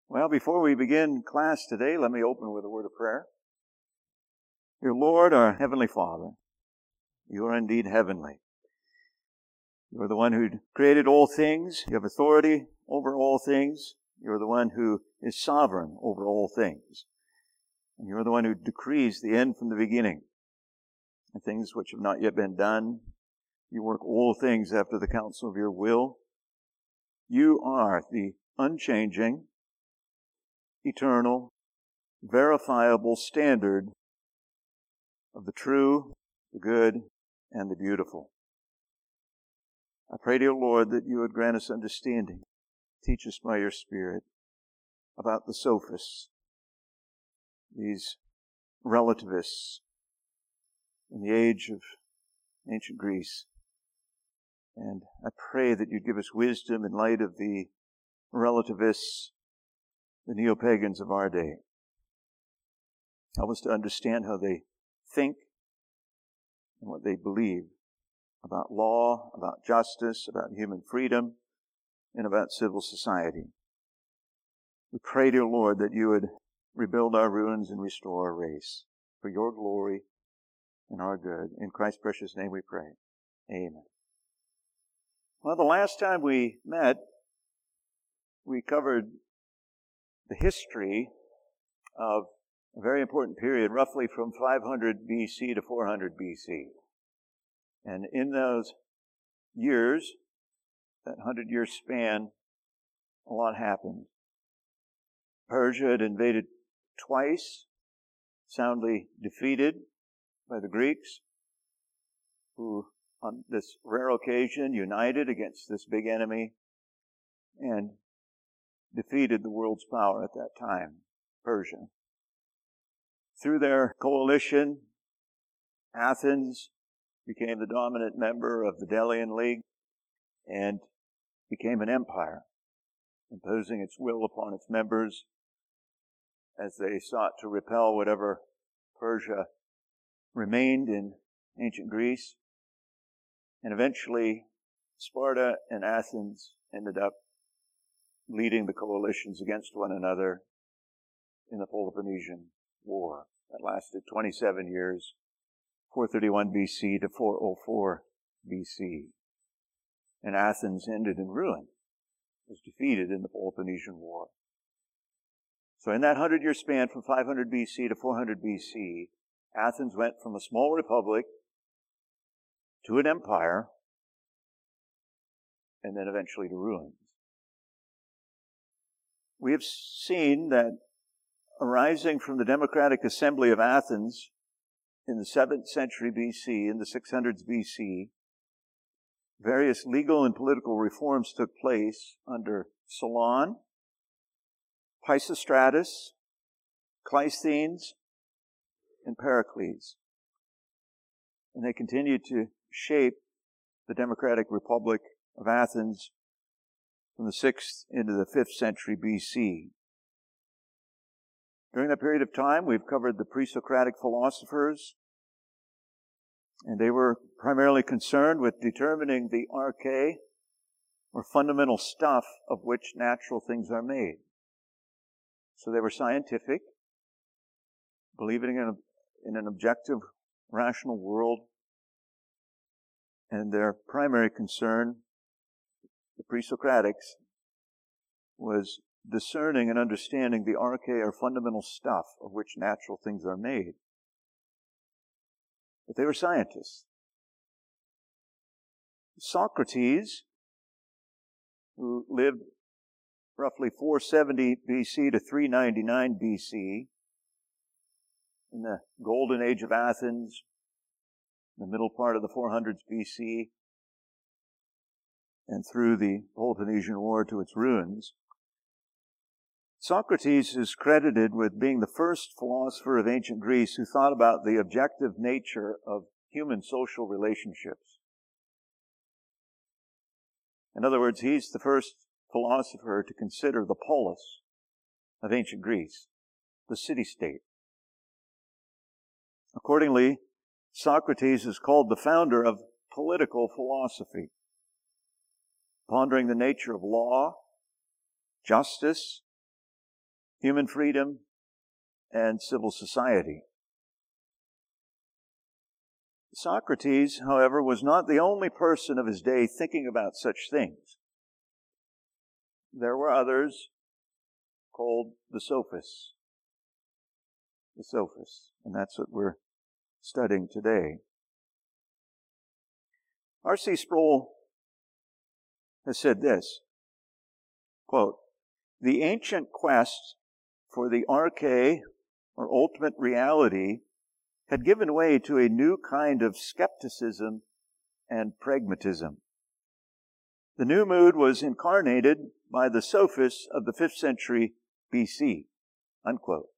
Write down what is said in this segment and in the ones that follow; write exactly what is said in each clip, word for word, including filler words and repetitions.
Well, before we begin class today, let me open with a word of prayer. Dear Lord, our Heavenly Father, you are indeed heavenly. You are the one who created all things. You have authority over all things. You are the one who is sovereign over all things. And you are the one who decrees the end from the beginning. And things which have not yet been done. You work all things after the counsel of your will. You are the unchanging, eternal, verifiable standard of the true, the good, and the beautiful. I pray, dear Lord, that you would grant us understanding. Teach us by your Spirit about the sophists, these relativists in the age of ancient Greece. And I pray that you'd give us wisdom in light of the relativists, the neo-pagans of our day. Help us to understand how they think and what they believe about law, about justice, about human freedom, and about civil society. We pray, dear Lord, that you would rebuild our ruins and restore our race for your glory and our good. In Christ's precious name we pray. Amen. Well, the last time we met, we covered the history of a very important period, roughly from five hundred B C to four hundred B C. And in those years, that hundred-year span, a lot happened. Persia had invaded twice, soundly defeated by the Greeks, who on this rare occasion united against this big enemy and defeated the world's power at that time, Persia. Through their coalition, Athens became the dominant member of the Delian League and became an empire, imposing its will upon its members as they sought to repel whatever Persia remained in ancient Greece. And eventually, Sparta and Athens ended up leading the coalitions against one another in the Peloponnesian War that lasted twenty-seven years, four thirty-one B C to four oh four B C. And Athens ended in ruin, was defeated in the Peloponnesian War. So in that hundred-year span from five hundred B C to four hundred B C, Athens went from a small republic to an empire, and then eventually to ruins. We have seen that arising from the Democratic Assembly of Athens in the seventh century B C, in the six hundreds B C, various legal and political reforms took place under Solon, Pisistratus, Cleisthenes, and Pericles. And they continued to shape the Democratic Republic of Athens from the sixth into the fifth century B C. During that period of time, we've covered the pre-Socratic philosophers, and they were primarily concerned with determining the arche, or fundamental stuff of which natural things are made. So they were scientific, believing in, a, in an objective, rational world, and their primary concern, the pre-Socratics, was discerning and understanding the arche, or fundamental stuff of which natural things are made. But they were scientists. Socrates, who lived roughly four seventy B C to three ninety-nine B C, in the golden age of Athens, the middle part of the four hundreds B C, and through the Peloponnesian War to its ruins, Socrates is credited with being the first philosopher of ancient Greece who thought about the objective nature of human social relationships. In other words, he's the first philosopher to consider the polis of ancient Greece, the city-state. Accordingly, Socrates is called the founder of political philosophy, pondering the nature of law, justice, human freedom, and civil society. Socrates, however, was not the only person of his day thinking about such things. There were others called the Sophists. The Sophists, and that's what we're studying today. R C Sproul has said this, quote, "The ancient quest for the arche, or ultimate reality, had given way to a new kind of skepticism and pragmatism. The new mood was incarnated by the Sophists of the fifth century B C, unquote.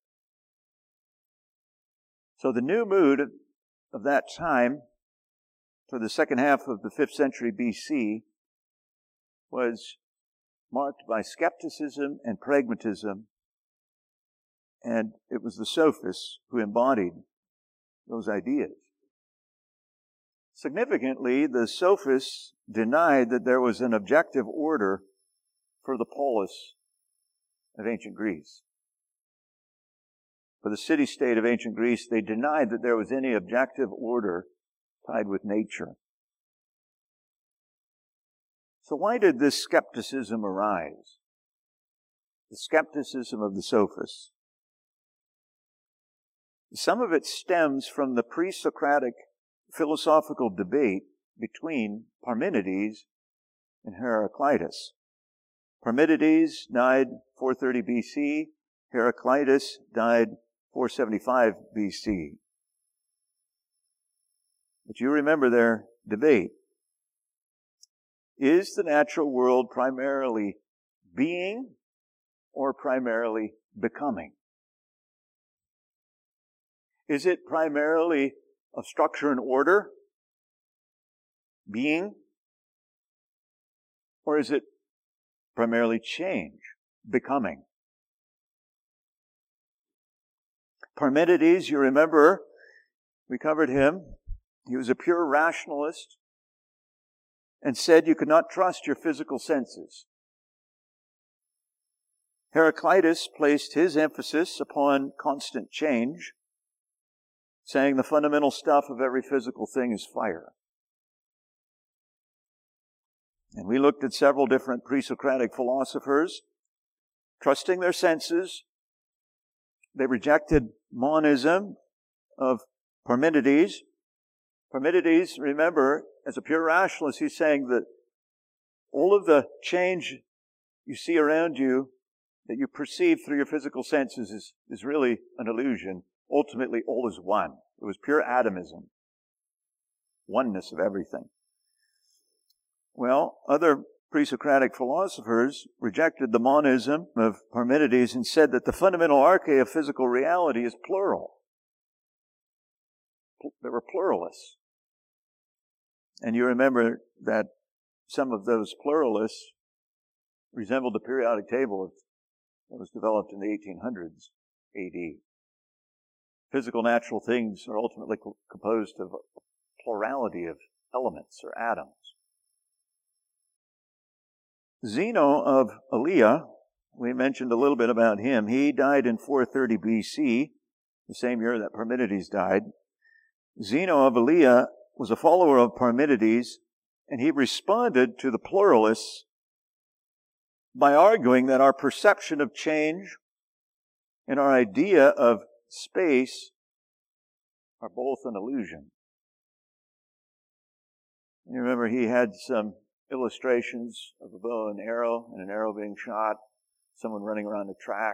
So the new mood of that time, for the second half of the fifth century B C, was marked by skepticism and pragmatism, and it was the Sophists who embodied those ideas. Significantly, the Sophists denied that there was an objective order for the polis of ancient Greece. For the city-state of ancient Greece, they denied that there was any objective order tied with nature. So why did this skepticism arise? The skepticism of the Sophists. Some of it stems from the pre-Socratic philosophical debate between Parmenides and Heraclitus. Parmenides died four thirty B C. Heraclitus died four seventy-five B C. But you remember their debate. Is the natural world primarily being or primarily becoming? Is it primarily of structure and order, being, or is it primarily change, becoming? Parmenides, you remember, we covered him. He was a pure rationalist and said you could not trust your physical senses. Heraclitus placed his emphasis upon constant change, saying the fundamental stuff of every physical thing is fire. And we looked at several different pre-Socratic philosophers, trusting their senses. They rejected monism of Parmenides. Parmenides, remember, as a pure rationalist, he's saying that all of the change you see around you, that you perceive through your physical senses, is, is really an illusion. Ultimately, all is one. It was pure atomism. Oneness of everything. Well, other pre-Socratic philosophers rejected the monism of Parmenides and said that the fundamental arche of physical reality is plural. They were pluralists. And you remember that some of those pluralists resembled the periodic table that was developed in the eighteen hundreds A D. Physical natural things are ultimately co- composed of a plurality of elements or atoms. Zeno of Elea, we mentioned a little bit about him. He died in four thirty B C, the same year that Parmenides died. Zeno of Elea was a follower of Parmenides, and he responded to the pluralists by arguing that our perception of change and our idea of space are both an illusion. You remember he had some illustrations of a bow and arrow, and an arrow being shot, someone running around a track.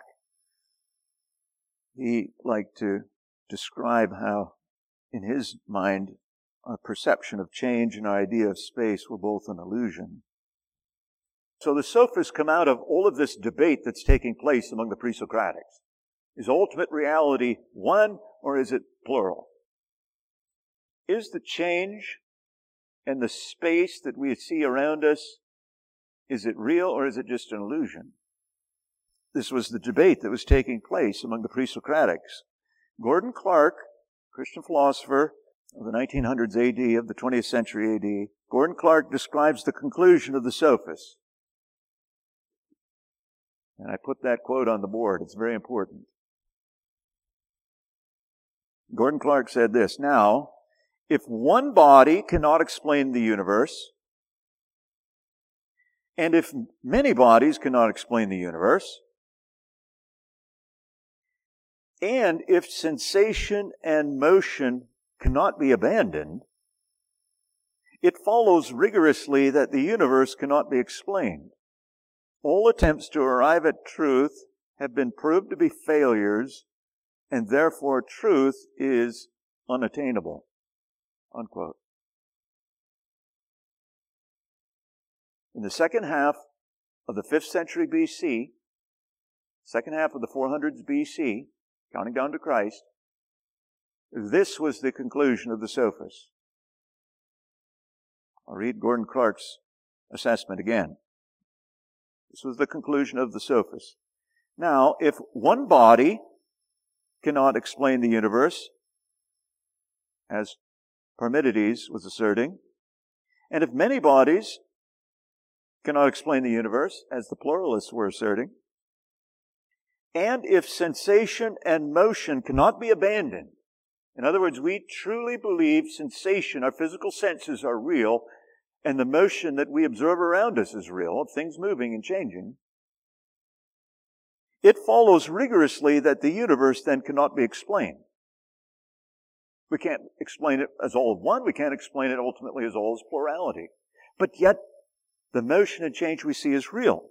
He liked to describe how, in his mind, our perception of change and our idea of space were both an illusion. So the Sophists come out of all of this debate that's taking place among the pre-Socratics. Is ultimate reality one, or is it plural? Is the change and the space that we see around us, is it real or is it just an illusion? This was the debate that was taking place among the pre-Socratics. Gordon Clark, Christian philosopher of the nineteen hundreds A D, of the twentieth century A D, Gordon Clark describes the conclusion of the Sophists. And I put that quote on the board. It's very important. Gordon Clark said this, "Now, if one body cannot explain the universe, and if many bodies cannot explain the universe, and if sensation and motion cannot be abandoned, it follows rigorously that the universe cannot be explained. All attempts to arrive at truth have been proved to be failures, and therefore truth is unattainable." Unquote. In the second half of the fifth century B C, second half of the four hundreds B C, counting down to Christ, this was the conclusion of the sophists. I'll read Gordon Clark's assessment again. This was the conclusion of the sophists. "Now, if one body cannot explain the universe, as Parmenides was asserting, and if many bodies cannot explain the universe, as the pluralists were asserting, and if sensation and motion cannot be abandoned," in other words, we truly believe sensation, our physical senses are real, and the motion that we observe around us is real, of things moving and changing, it follows rigorously that the universe then cannot be explained. We can't explain it as all of one. We can't explain it ultimately as all as plurality. But yet, the motion and change we see is real.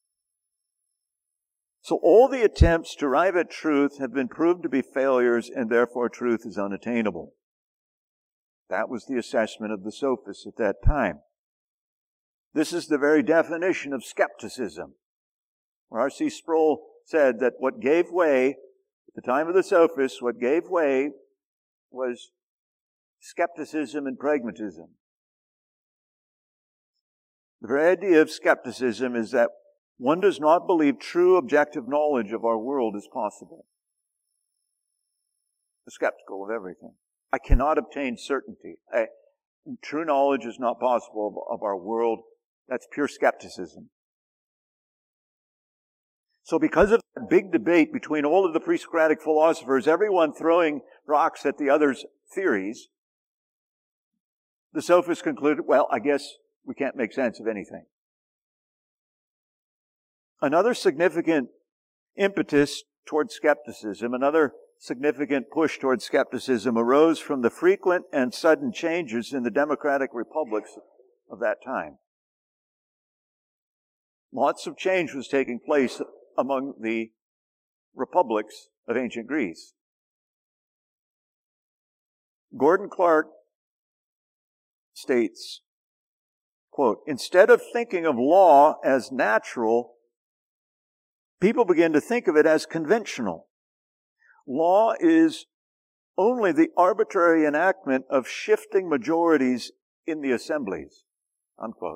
So all the attempts to arrive at truth have been proved to be failures, and therefore truth is unattainable. That was the assessment of the sophists at that time. This is the very definition of skepticism. R C Sproul said that what gave way, at the time of the sophists, what gave way was skepticism and pragmatism. The very idea of skepticism is that one does not believe true objective knowledge of our world is possible. I'm skeptical of everything. I cannot obtain certainty. I, true knowledge is not possible of, of our world. That's pure skepticism. So because of that big debate between all of the pre-Socratic philosophers, everyone throwing rocks at the other's theories, the sophists concluded, well, I guess we can't make sense of anything. Another significant impetus towards skepticism, another significant push towards skepticism arose from the frequent and sudden changes in the democratic republics of that time. Lots of change was taking place among the republics of ancient Greece. Gordon Clark states, quote, "Instead of thinking of law as natural, people begin to think of it as conventional. Law is only the arbitrary enactment of shifting majorities in the assemblies." Unquote.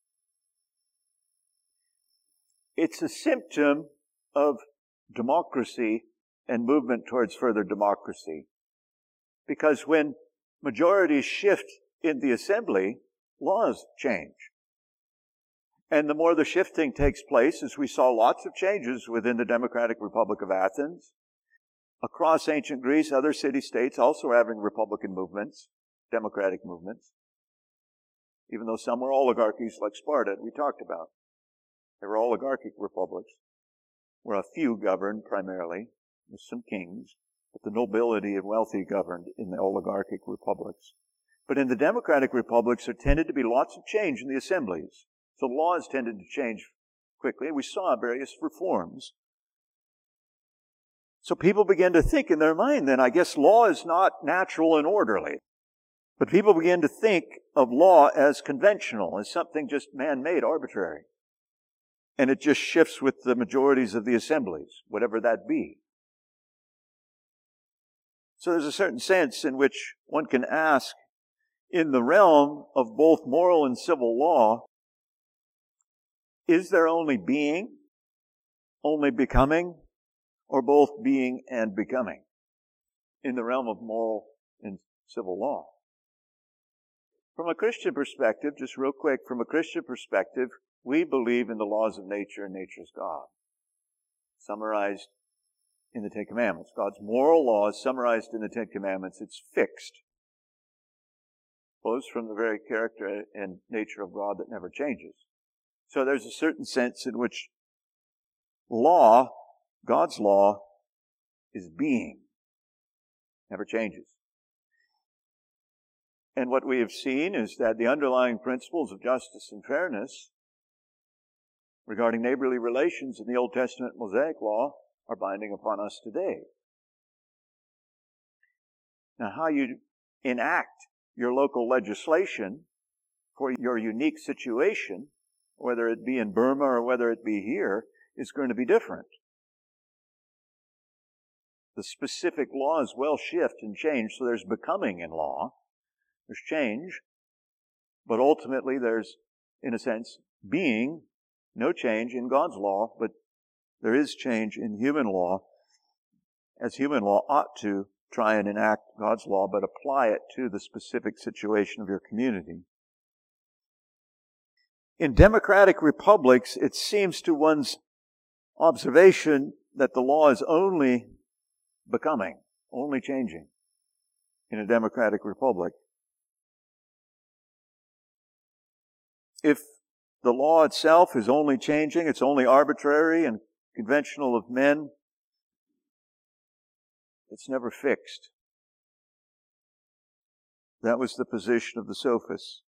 It's a symptom of democracy and movement towards further democracy. Because when majorities shift in the assembly, laws change. And the more the shifting takes place, as we saw lots of changes within the Democratic Republic of Athens, across ancient Greece, other city-states also having republican movements, democratic movements, even though some were oligarchies like Sparta, we talked about. They were oligarchic republics, where a few governed primarily, with some kings, but the nobility and wealthy governed in the oligarchic republics. But in the democratic republics, there tended to be lots of change in the assemblies. So laws tended to change quickly. We saw various reforms. So people began to think in their mind then, I guess law is not natural and orderly. But people began to think of law as conventional, as something just man-made, arbitrary. And it just shifts with the majorities of the assemblies, whatever that be. So there's a certain sense in which one can ask, in the realm of both moral and civil law, is there only being, only becoming, or both being and becoming in the realm of moral and civil law? From a Christian perspective, just real quick, from a Christian perspective, we believe in the laws of nature and nature's God. summarized in the Ten Commandments. God's moral law is summarized in the Ten Commandments. It's fixed. Flows from the very character and nature of God that never changes. So there's a certain sense in which law, God's law, is being. Never changes. And what we have seen is that the underlying principles of justice and fairness regarding neighborly relations in the Old Testament Mosaic law are binding upon us today. Now, how you enact your local legislation for your unique situation, whether it be in Burma or whether it be here, is going to be different. The specific laws will shift and change, so there's becoming in law. There's change, but ultimately there's, in a sense, being, no change in God's law, but there is change in human law, as human law ought to try and enact God's law, but apply it to the specific situation of your community. In democratic republics, it seems to one's observation that the law is only becoming, only changing in a democratic republic. If the law itself is only changing, it's only arbitrary and conventional of men, it's never fixed. That was the position of the sophists.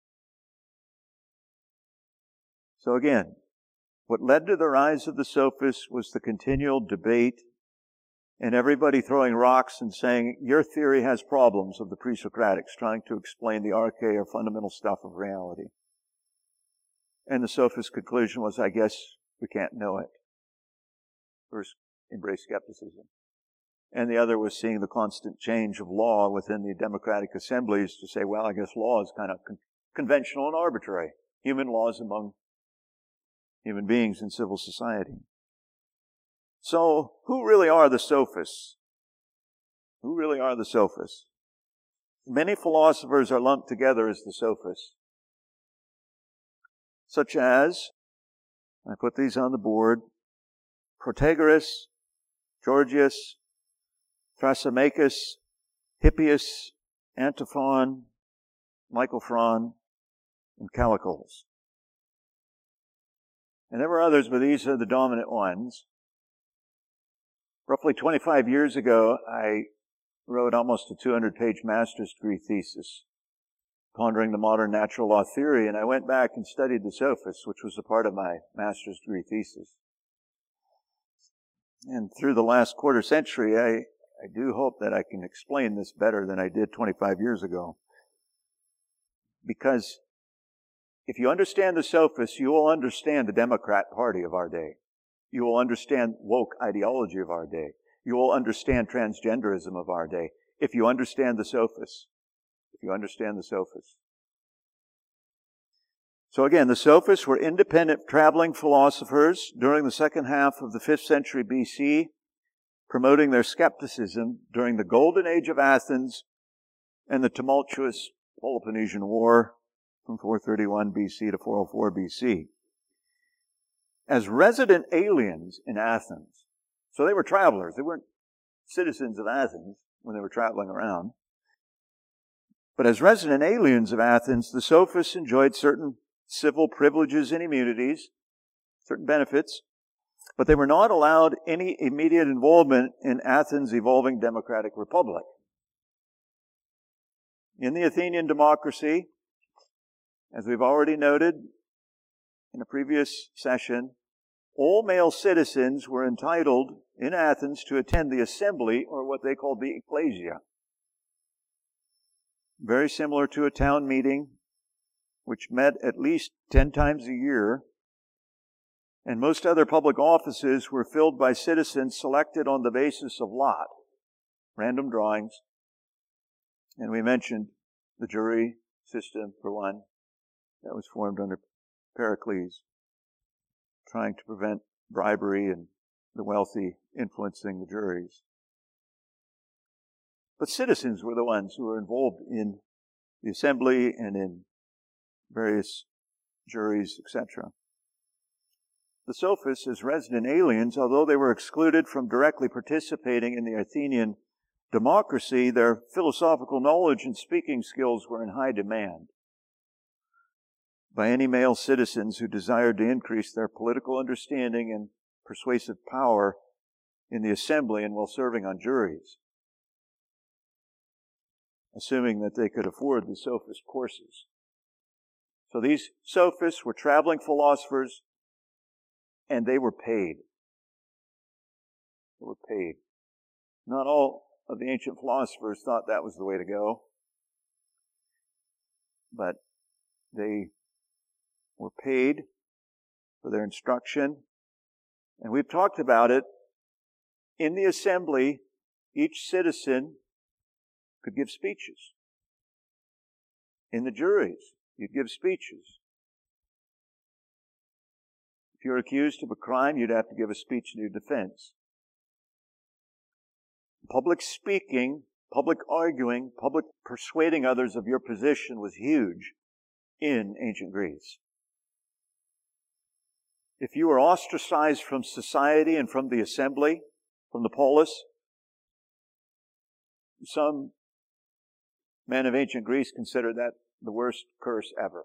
So again, what led to the rise of the sophists was the continual debate and everybody throwing rocks and saying, your theory has problems, of the pre-Socratics, trying to explain the arche or fundamental stuff of reality. And the sophist conclusion was, I guess we can't know it. First, embrace skepticism. And the other was seeing the constant change of law within the democratic assemblies to say, well, I guess law is kind of con- conventional and arbitrary. Human laws among human beings in civil society. So, who really are the sophists? Who really are the sophists? Many philosophers are lumped together as the sophists. Such as, I put these on the board, Protagoras, Gorgias, Thrasymachus, Hippias, Antiphon, Michael Frayn, and Callicles. And there were others, but these are the dominant ones. Roughly twenty-five years ago, I wrote almost a two hundred page master's degree thesis, pondering the modern natural law theory, and I went back and studied the sophists, which was a part of my master's degree thesis. And through the last quarter century, I, I do hope that I can explain this better than I did twenty-five years ago. Because if you understand the sophists, you will understand the Democrat Party of our day. You will understand woke ideology of our day. You will understand transgenderism of our day. If you understand the sophists. If you understand the sophists. So again, the sophists were independent traveling philosophers during the second half of the fifth century B C, promoting their skepticism during the golden age of Athens and the tumultuous Peloponnesian War from four thirty-one B C to four oh four B C. As resident aliens in Athens, so they were travelers, they weren't citizens of Athens when they were traveling around, but as resident aliens of Athens, the sophists enjoyed certain civil privileges and immunities, certain benefits, but they were not allowed any immediate involvement in Athens' evolving democratic republic. In the Athenian democracy, as we've already noted in a previous session, all male citizens were entitled in Athens to attend the assembly, or what they called the ecclesia. Very similar to a town meeting, which met at least ten times a year, and most other public offices were filled by citizens selected on the basis of lot, random drawings. And we mentioned the jury system, for one, that was formed under Pericles, trying to prevent bribery and the wealthy influencing the juries. But citizens were the ones who were involved in the assembly and in various juries, et cetera. the sophists as resident aliens, although they were excluded from directly participating in the Athenian democracy, their philosophical knowledge and speaking skills were in high demand by any male citizens who desired to increase their political understanding and persuasive power in the assembly and while serving on juries, assuming that they could afford the sophist courses. So these sophists were traveling philosophers, and they were paid. They were paid. Not all of the ancient philosophers thought that was the way to go, but they were paid for their instruction. And we've talked about it. In the assembly, each citizen could give speeches. In the juries, you'd give speeches. If you're accused of a crime, you'd have to give a speech in your defense. Public speaking, public arguing, public persuading others of your position was huge in ancient Greece. If you were ostracized from society and from the assembly, from the polis, some men of ancient Greece considered that the worst curse ever.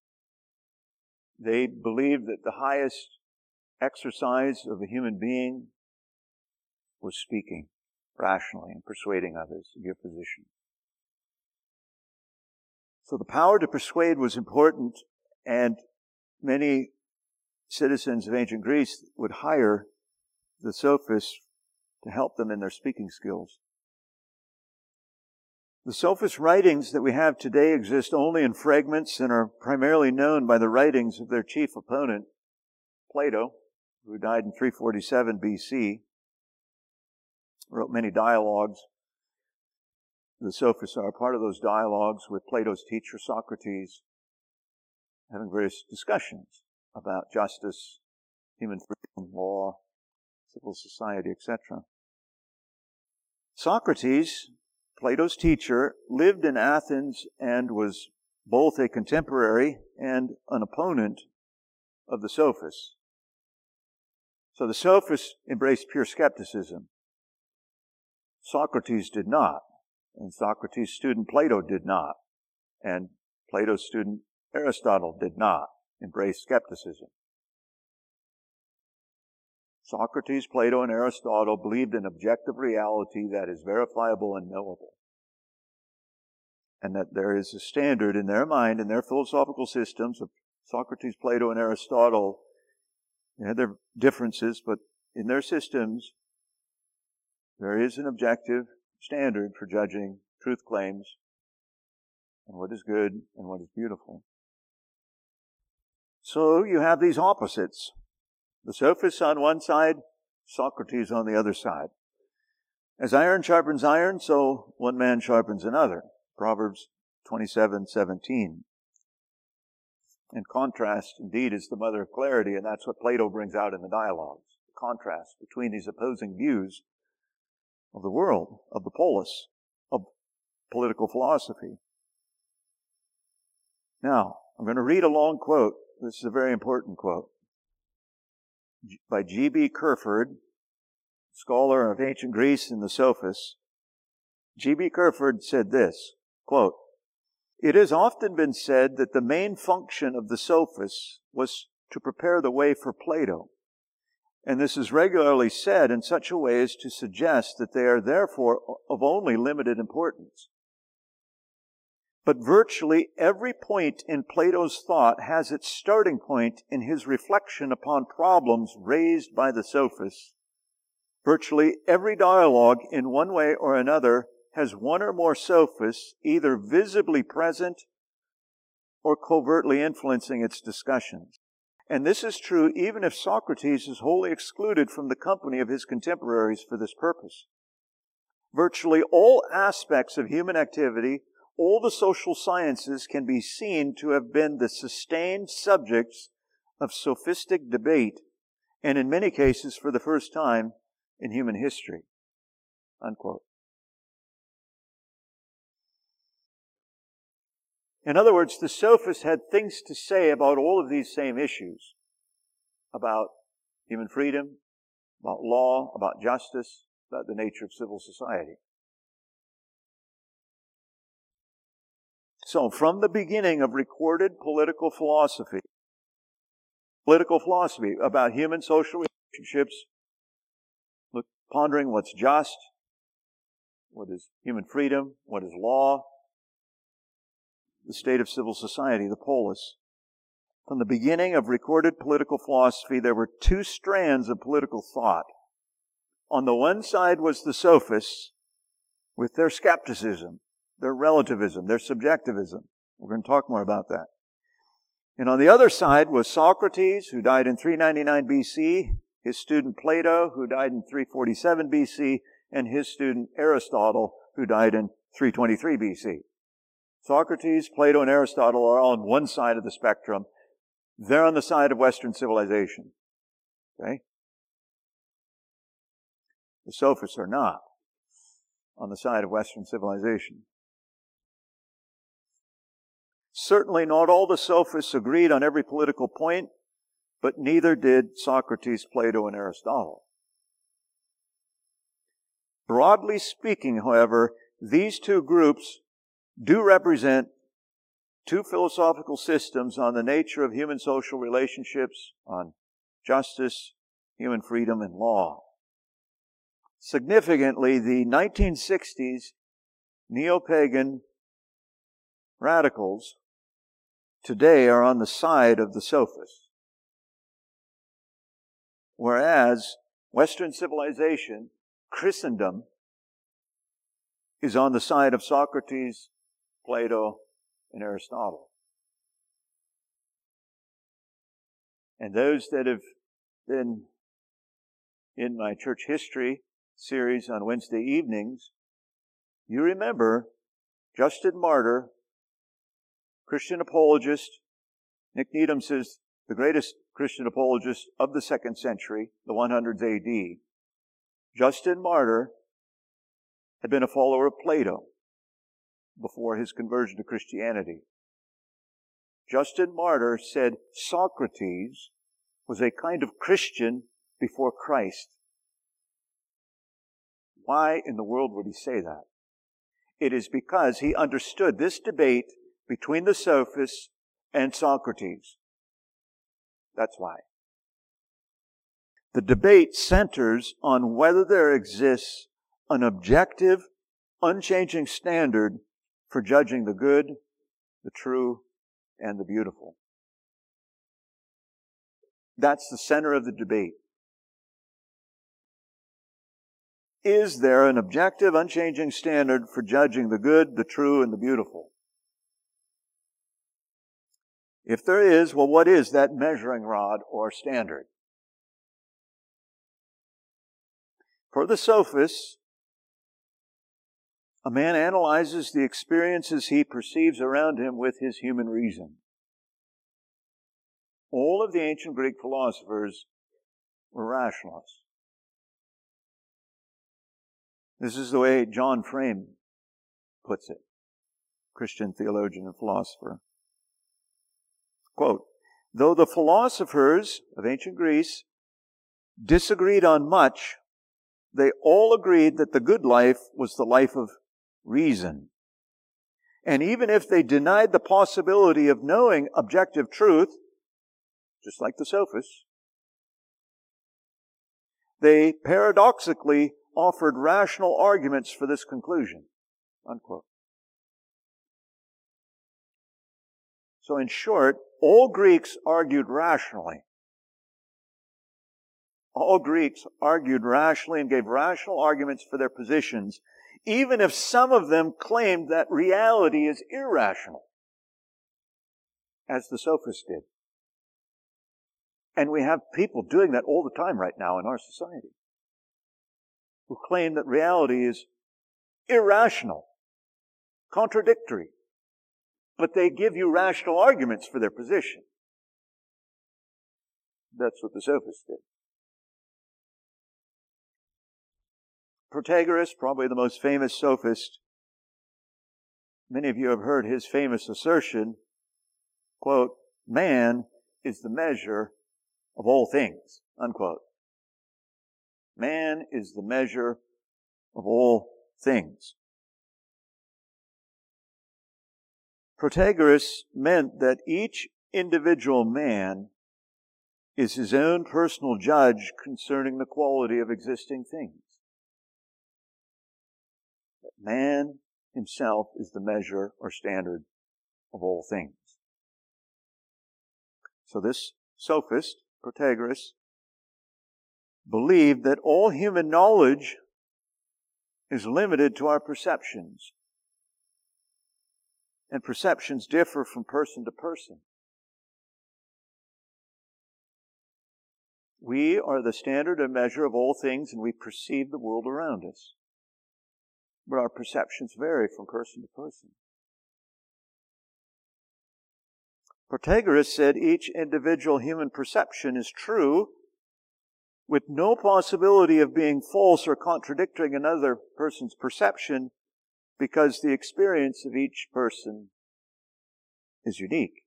They believed that the highest exercise of a human being was speaking rationally and persuading others of your position. So the power to persuade was important, and many citizens of ancient Greece would hire the sophists to help them in their speaking skills. The sophist writings that we have today exist only in fragments and are primarily known by the writings of their chief opponent, Plato, who died in three forty-seven B C, wrote many dialogues. The sophists are a part of those dialogues with Plato's teacher, Socrates, having various discussions about justice, human freedom, law, civil society, et cetera. Socrates, Plato's teacher, lived in Athens and was both a contemporary and an opponent of the sophists. So the sophists embraced pure skepticism. Socrates did not, and Socrates' student Plato did not, and Plato's student Aristotle did not embrace skepticism. Socrates, Plato, and Aristotle believed in objective reality that is verifiable and knowable, and that there is a standard in their mind, in their philosophical systems of Socrates, Plato, and Aristotle. They had their differences, but in their systems, there is an objective standard for judging truth claims and what is good and what is beautiful. So you have these opposites. The sophists on one side, Socrates on the other side. As iron sharpens iron, so one man sharpens another. Proverbs twenty-seven seventeen. And contrast, indeed, is the mother of clarity, and that's what Plato brings out in the dialogues. The contrast between these opposing views of the world, of the polis, of political philosophy. Now, I'm going to read a long quote. This is a very important quote by G B Kerford, scholar of ancient Greece and the sophists. G B Kerford said this, quote, "It has often been said that the main function of the sophists was to prepare the way for Plato, and this is regularly said in such a way as to suggest that they are therefore of only limited importance. But virtually every point in Plato's thought has its starting point in his reflection upon problems raised by the sophists. Virtually every dialogue, in one way or another, has one or more sophists either visibly present or covertly influencing its discussions. And this is true even if Socrates is wholly excluded from the company of his contemporaries for this purpose. Virtually all aspects of human activity, all the social sciences, can be seen to have been the sustained subjects of sophistic debate, and in many cases for the first time in human history." Unquote. In other words, the sophists had things to say about all of these same issues, about human freedom, about law, about justice, about the nature of civil society. So, from the beginning of recorded political philosophy, political philosophy about human social relationships, look, pondering what's just, what is human freedom, what is law, the state of civil society, the polis. From the beginning of recorded political philosophy, there were two strands of political thought. On the one side was the sophists with their skepticism, their relativism, their subjectivism. We're going to talk more about that. And on the other side was Socrates, who died in three ninety-nine B C, his student Plato, who died in three forty-seven B C, and his student Aristotle, who died in three twenty-three B C. Socrates, Plato, and Aristotle are all on one side of the spectrum. They're on the side of Western civilization. Okay? The sophists are not on the side of Western civilization. Certainly not all the sophists agreed on every political point, but neither did Socrates, Plato, and Aristotle. Broadly speaking, however, these two groups do represent two philosophical systems on the nature of human social relationships, on justice, human freedom, and law. Significantly, the nineteen sixties neo-pagan radicals today are on the side of the sophists, whereas Western civilization, Christendom, is on the side of Socrates, Plato, and Aristotle. And those that have been in my church history series on Wednesday evenings, you remember Justin Martyr, Christian apologist. Nick Needham says the greatest Christian apologist of the second century, the hundreds A D. Justin Martyr had been a follower of Plato before his conversion to Christianity. Justin Martyr said Socrates was a kind of Christian before Christ. Why in the world would he say that? It is because he understood this debate between the sophists and Socrates. That's why. The debate centers on whether there exists an objective, unchanging standard for judging the good, the true, and the beautiful. That's the center of the debate. Is there an objective, unchanging standard for judging the good, the true, and the beautiful? If there is, well, what is that measuring rod or standard? For the sophists, a man analyzes the experiences he perceives around him with his human reason. All of the ancient Greek philosophers were rationalists. This is the way John Frame puts it, Christian theologian and philosopher. Quote, though the philosophers of ancient Greece disagreed on much, they all agreed that the good life was the life of reason. And even if they denied the possibility of knowing objective truth, just like the sophists, they paradoxically offered rational arguments for this conclusion. Unquote. So in short, all Greeks argued rationally. All Greeks argued rationally and gave rational arguments for their positions, even if some of them claimed that reality is irrational, as the sophists did. And we have people doing that all the time right now in our society, who claim that reality is irrational, contradictory, but they give you rational arguments for their position. That's what the sophists did. Protagoras, probably the most famous sophist, many of you have heard his famous assertion, quote, man is the measure of all things. Unquote. Man is the measure of all things. Protagoras meant that each individual man is his own personal judge concerning the quality of existing things. That man himself is the measure or standard of all things. So this sophist, Protagoras, believed that all human knowledge is limited to our perceptions. And perceptions differ from person to person. We are the standard and measure of all things, and we perceive the world around us. But our perceptions vary from person to person. Protagoras said each individual human perception is true, with no possibility of being false or contradicting another person's perception, because the experience of each person is unique.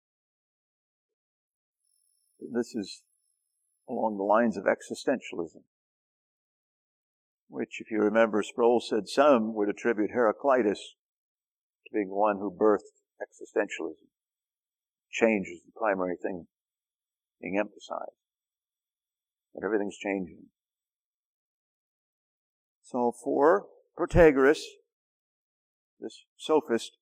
This is along the lines of existentialism, which, if you remember, Sproul said some would attribute Heraclitus to being the one who birthed existentialism. Change is the primary thing being emphasized. That everything's changing. So for Protagoras, this sophist,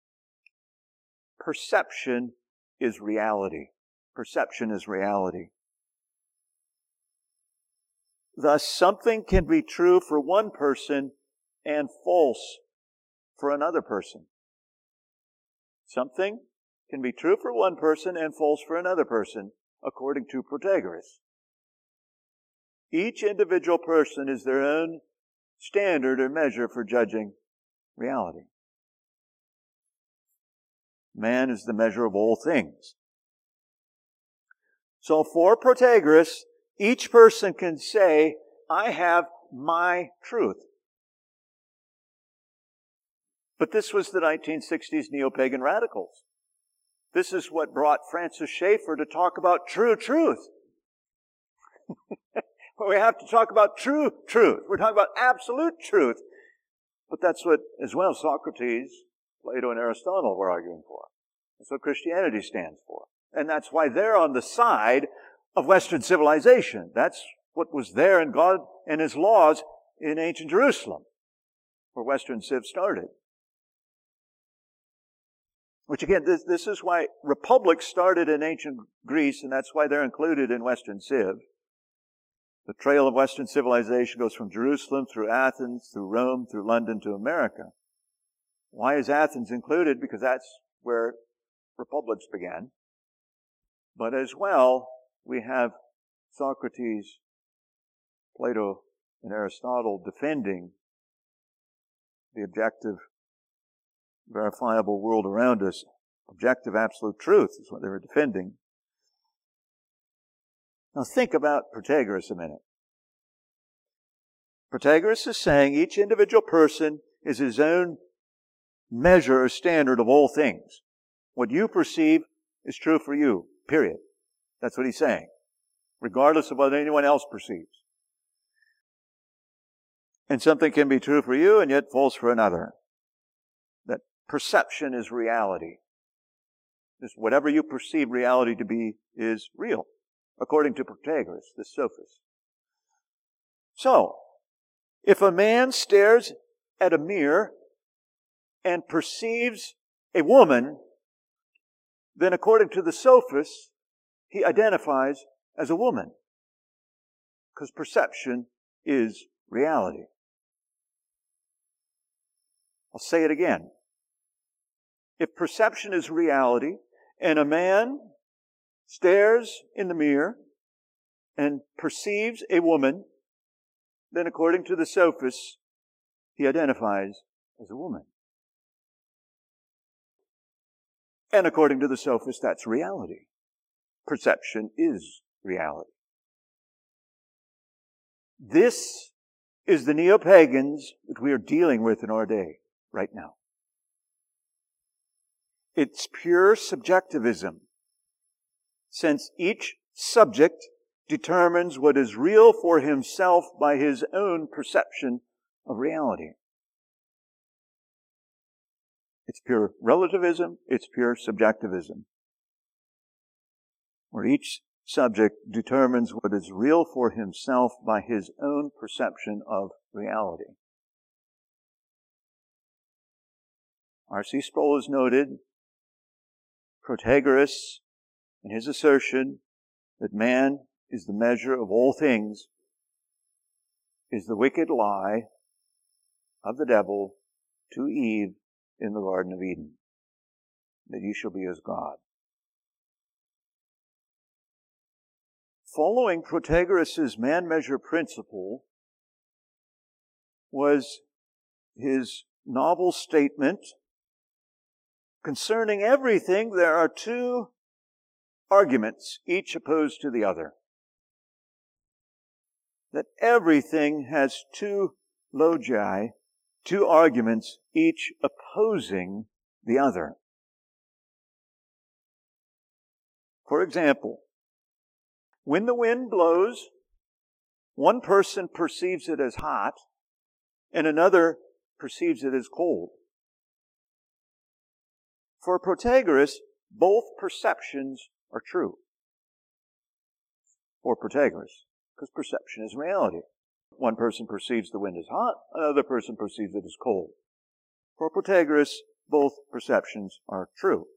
perception is reality. Perception is reality. Thus, something can be true for one person and false for another person. Something can be true for one person and false for another person, according to Protagoras. Each individual person is their own standard or measure for judging reality. Man is the measure of all things. So for Protagoras, each person can say, I have my truth. But this was the nineteen sixties neo-pagan radicals. This is what brought Francis Schaeffer to talk about true truth. We have to talk about true truth. We're talking about absolute truth. But that's what, as well, Socrates, Plato, and Aristotle were arguing for. That's what Christianity stands for. And that's why they're on the side of Western civilization. That's what was there in God and His laws in ancient Jerusalem, where Western Civ started. Which again, this, this is why republics started in ancient Greece, and that's why they're included in Western Civ. The trail of Western civilization goes from Jerusalem through Athens, through Rome, through London to America. Why is Athens included? Because that's where republics began. But as well, we have Socrates, Plato, and Aristotle defending the objective, verifiable world around us. Objective, absolute truth is what they were defending. Now think about Protagoras a minute. Protagoras is saying each individual person is his own measure or standard of all things. What you perceive is true for you, period. That's what he's saying, regardless of what anyone else perceives. And something can be true for you and yet false for another. That perception is reality. Just whatever you perceive reality to be is real, according to Protagoras, the sophist. So, if a man stares at a mirror and perceives a woman, then according to the sophist, he identifies as a woman. Because perception is reality. I'll say it again. If perception is reality, and a man stares in the mirror and perceives a woman, then according to the sophist, he identifies as a woman. And according to the sophist, that's reality. Perception is reality. This is the neo-pagans that we are dealing with in our day, right now. It's pure subjectivism, since each subject determines what is real for himself by his own perception of reality. It's pure relativism, it's pure subjectivism, where each subject determines what is real for himself by his own perception of reality. R C Sproul has noted Protagoras, in his assertion that man is the measure of all things, is the wicked lie of the devil to Eve in the Garden of Eden, that you shall be as God. Following Protagoras' man-measure principle was his novel statement concerning everything. There are two arguments, each opposed to the other. That everything has two logi, two arguments, each opposing the other. For example, when the wind blows, one person perceives it as hot and another perceives it as cold. For Protagoras, both perceptions are true. For Protagoras, because perception is reality. One person perceives the wind as hot, another person perceives it as cold. For Protagoras, both perceptions are true.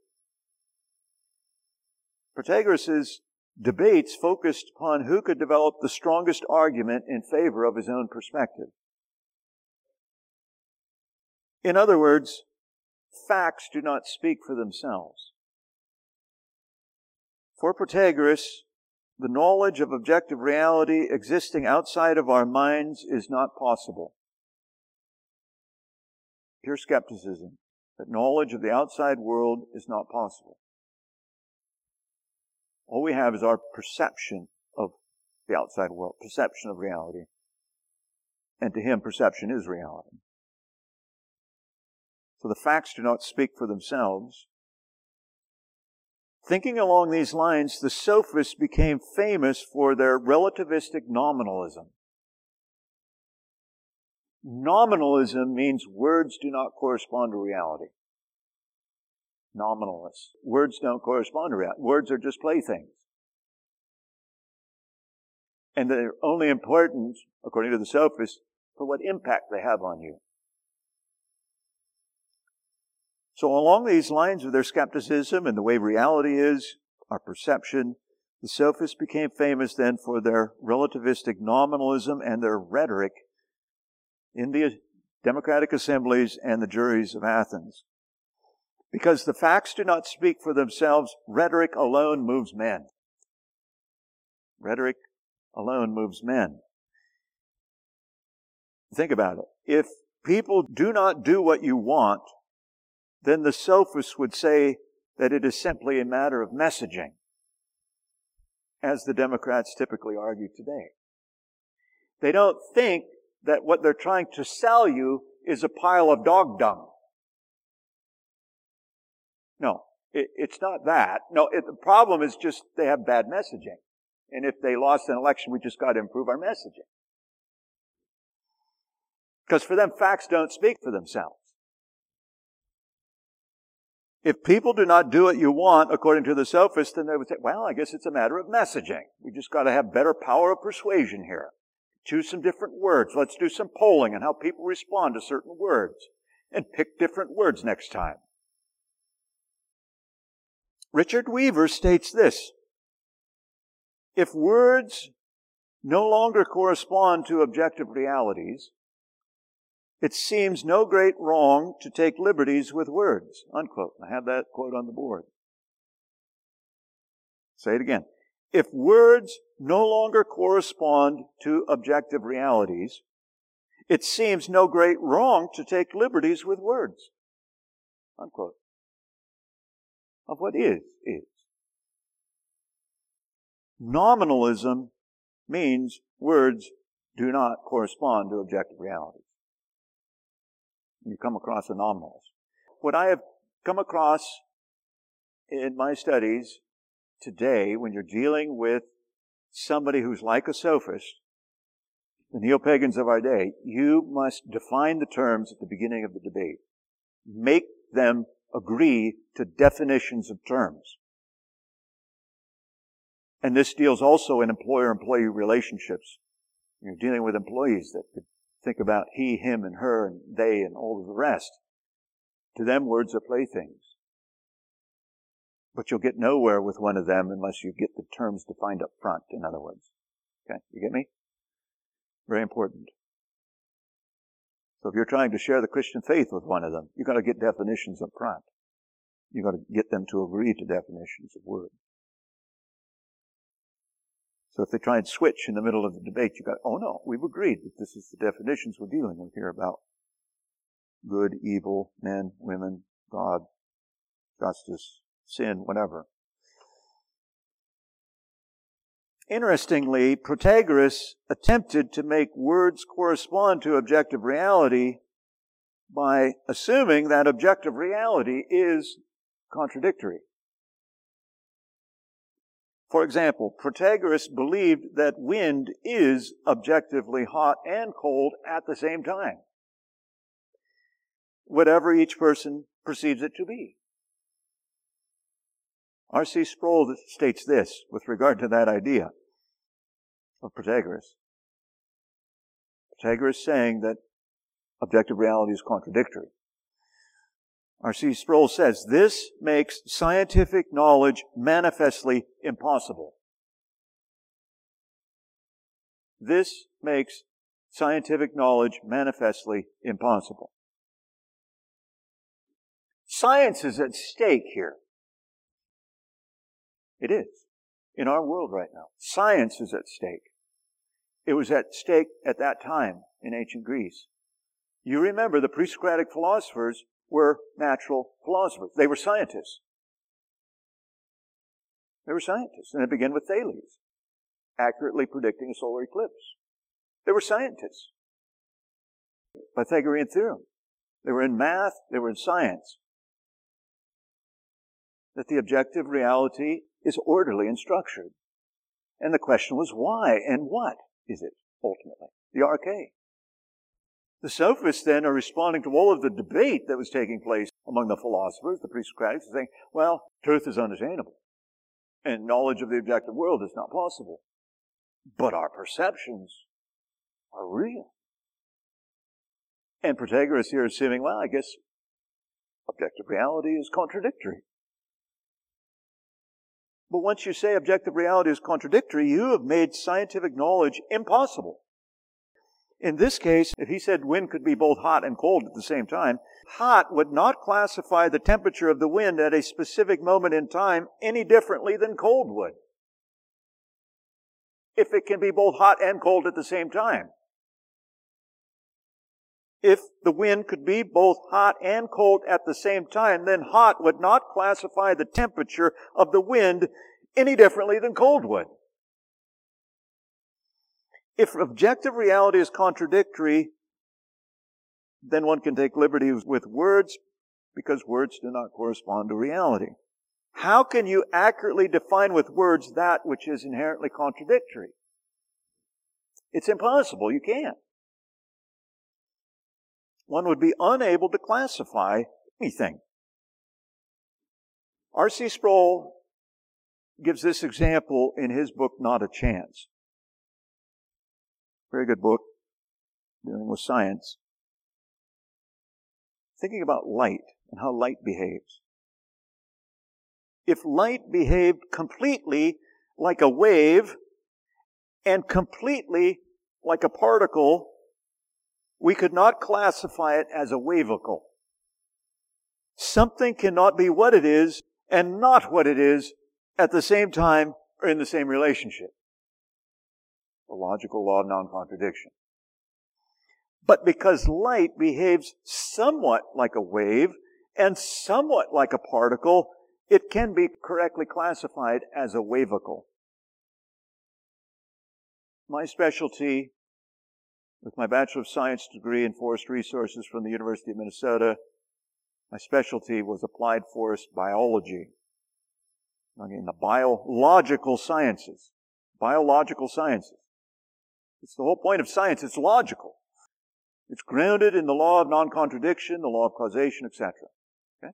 Protagoras' debates focused upon who could develop the strongest argument in favor of his own perspective. In other words, facts do not speak for themselves. For Protagoras, the knowledge of objective reality existing outside of our minds is not possible. Pure skepticism, that knowledge of the outside world is not possible. All we have is our perception of the outside world, perception of reality. And to him, perception is reality. So the facts do not speak for themselves. Thinking along these lines, the sophists became famous for their relativistic nominalism. Nominalism means words do not correspond to reality. Nominalists. Words don't correspond to reality. Words are just playthings. And they're only important, according to the sophists, for what impact they have on you. So along these lines of their skepticism and the way reality is, our perception, the sophists became famous then for their relativistic nominalism and their rhetoric in the democratic assemblies and the juries of Athens. Because the facts do not speak for themselves, rhetoric alone moves men. Rhetoric alone moves men. Think about it. If people do not do what you want, then the sophists would say that it is simply a matter of messaging, as the Democrats typically argue today. They don't think that what they're trying to sell you is a pile of dog dung. No, it, it's not that. No, it, the problem is just they have bad messaging. And if they lost an election, we just got to improve our messaging. Because for them, facts don't speak for themselves. If people do not do what you want, according to the sophists, then they would say, well, I guess it's a matter of messaging. We just got to have better power of persuasion here. Choose some different words. Let's do some polling on how people respond to certain words. And pick different words next time. Richard Weaver states this: if words no longer correspond to objective realities, it seems no great wrong to take liberties with words. Unquote. I have that quote on the board. Say it again. If words no longer correspond to objective realities, it seems no great wrong to take liberties with words. Unquote. Of what is, is. Nominalism means words do not correspond to objective realities. You come across a nominalist. What I have come across in my studies today, when you're dealing with somebody who's like a sophist, the neo-pagans of our day, you must define the terms at the beginning of the debate. Make them agree to definitions of terms. And this deals also in employer-employee relationships. You're dealing with employees that could think about he, him, and her, and they, and all of the rest. To them, words are playthings. But you'll get nowhere with one of them unless you get the terms defined up front, in other words. Okay, you get me? Very important. So if you're trying to share the Christian faith with one of them, you've got to get definitions up front. You've got to get them to agree to definitions of words. So if they try and switch in the middle of the debate, you've got, oh no, we've agreed that this is the definitions we're dealing with here about good, evil, men, women, God, justice, sin, whatever. Interestingly, Protagoras attempted to make words correspond to objective reality by assuming that objective reality is contradictory. For example, Protagoras believed that wind is objectively hot and cold at the same time, whatever each person perceives it to be. R C Sproul states this with regard to that idea of Protagoras. Protagoras saying that objective reality is contradictory. R C Sproul says, this makes scientific knowledge manifestly impossible. This makes scientific knowledge manifestly impossible. Science is at stake here. It is. In our world right now. Science is at stake. It was at stake at that time in ancient Greece. You remember the pre-Socratic philosophers were natural philosophers. They were scientists. They were scientists. And it began with Thales, accurately predicting a solar eclipse. They were scientists. Pythagorean theorem. They were in math. They were in science. That the objective reality is orderly and structured. And the question was why and what is it ultimately? The arche. The sophists then are responding to all of the debate that was taking place among the philosophers, the pre-Socratics, saying, well, truth is unattainable. And knowledge of the objective world is not possible. But our perceptions are real. And Protagoras here is assuming, well, I guess objective reality is contradictory. But once you say objective reality is contradictory, you have made scientific knowledge impossible. In this case, if he said wind could be both hot and cold at the same time, hot would not classify the temperature of the wind at a specific moment in time any differently than cold would. If it can be both hot and cold at the same time. If the wind could be both hot and cold at the same time, then hot would not classify the temperature of the wind any differently than cold would. If objective reality is contradictory, then one can take liberties with words because words do not correspond to reality. How can you accurately define with words that which is inherently contradictory? It's impossible. You can't. One would be unable to classify anything. R C Sproul gives this example in his book, Not a Chance. Very good book, dealing with science. Thinking about light and how light behaves. If light behaved completely like a wave and completely like a particle, we could not classify it as a wavicle. Something cannot be what it is and not what it is at the same time or in the same relationship. The logical law of non-contradiction. But because light behaves somewhat like a wave and somewhat like a particle, it can be correctly classified as a wavicle. My specialty, with my Bachelor of Science degree in Forest Resources from the University of Minnesota, my specialty was applied forest biology. I mean, the biological sciences. biological sciences. It's the whole point of science. It's logical. It's grounded in the law of non-contradiction, the law of causation, et cetera. Okay?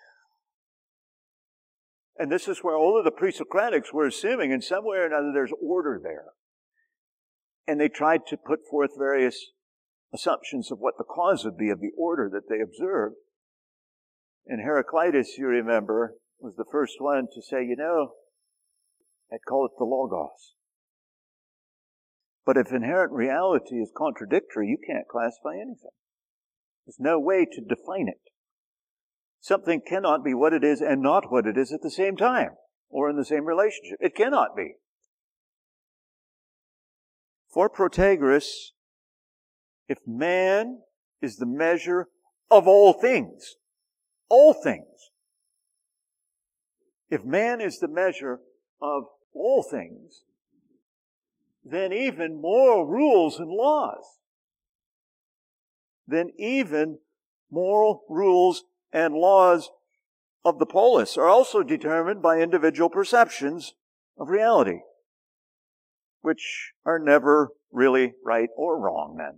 And this is where all of the pre-Socratics were assuming in some way or another there's order there. And they tried to put forth various assumptions of what the cause would be of the order that they observed. And Heraclitus, you remember, was the first one to say, you know, I'd call it the Logos. But if inherent reality is contradictory, you can't classify anything. There's no way to define it. Something cannot be what it is and not what it is at the same time, or in the same relationship. It cannot be. For Protagoras, if man is the measure of all things, all things, if man is the measure of all things, then even moral rules and laws, then even moral rules and laws of the polis are also determined by individual perceptions of reality, which are never really right or wrong then.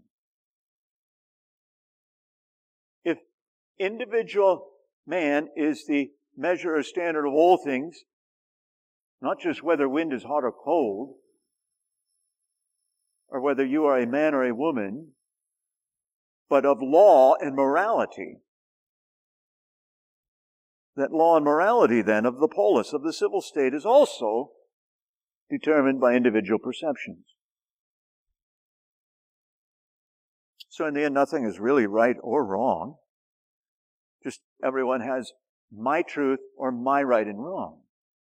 If individual man is the measure or standard of all things, not just whether wind is hot or cold, or whether you are a man or a woman, but of law and morality. That law and morality, then, of the polis, of the civil state, is also determined by individual perceptions. So in the end, nothing is really right or wrong. Just everyone has my truth or my right and wrong.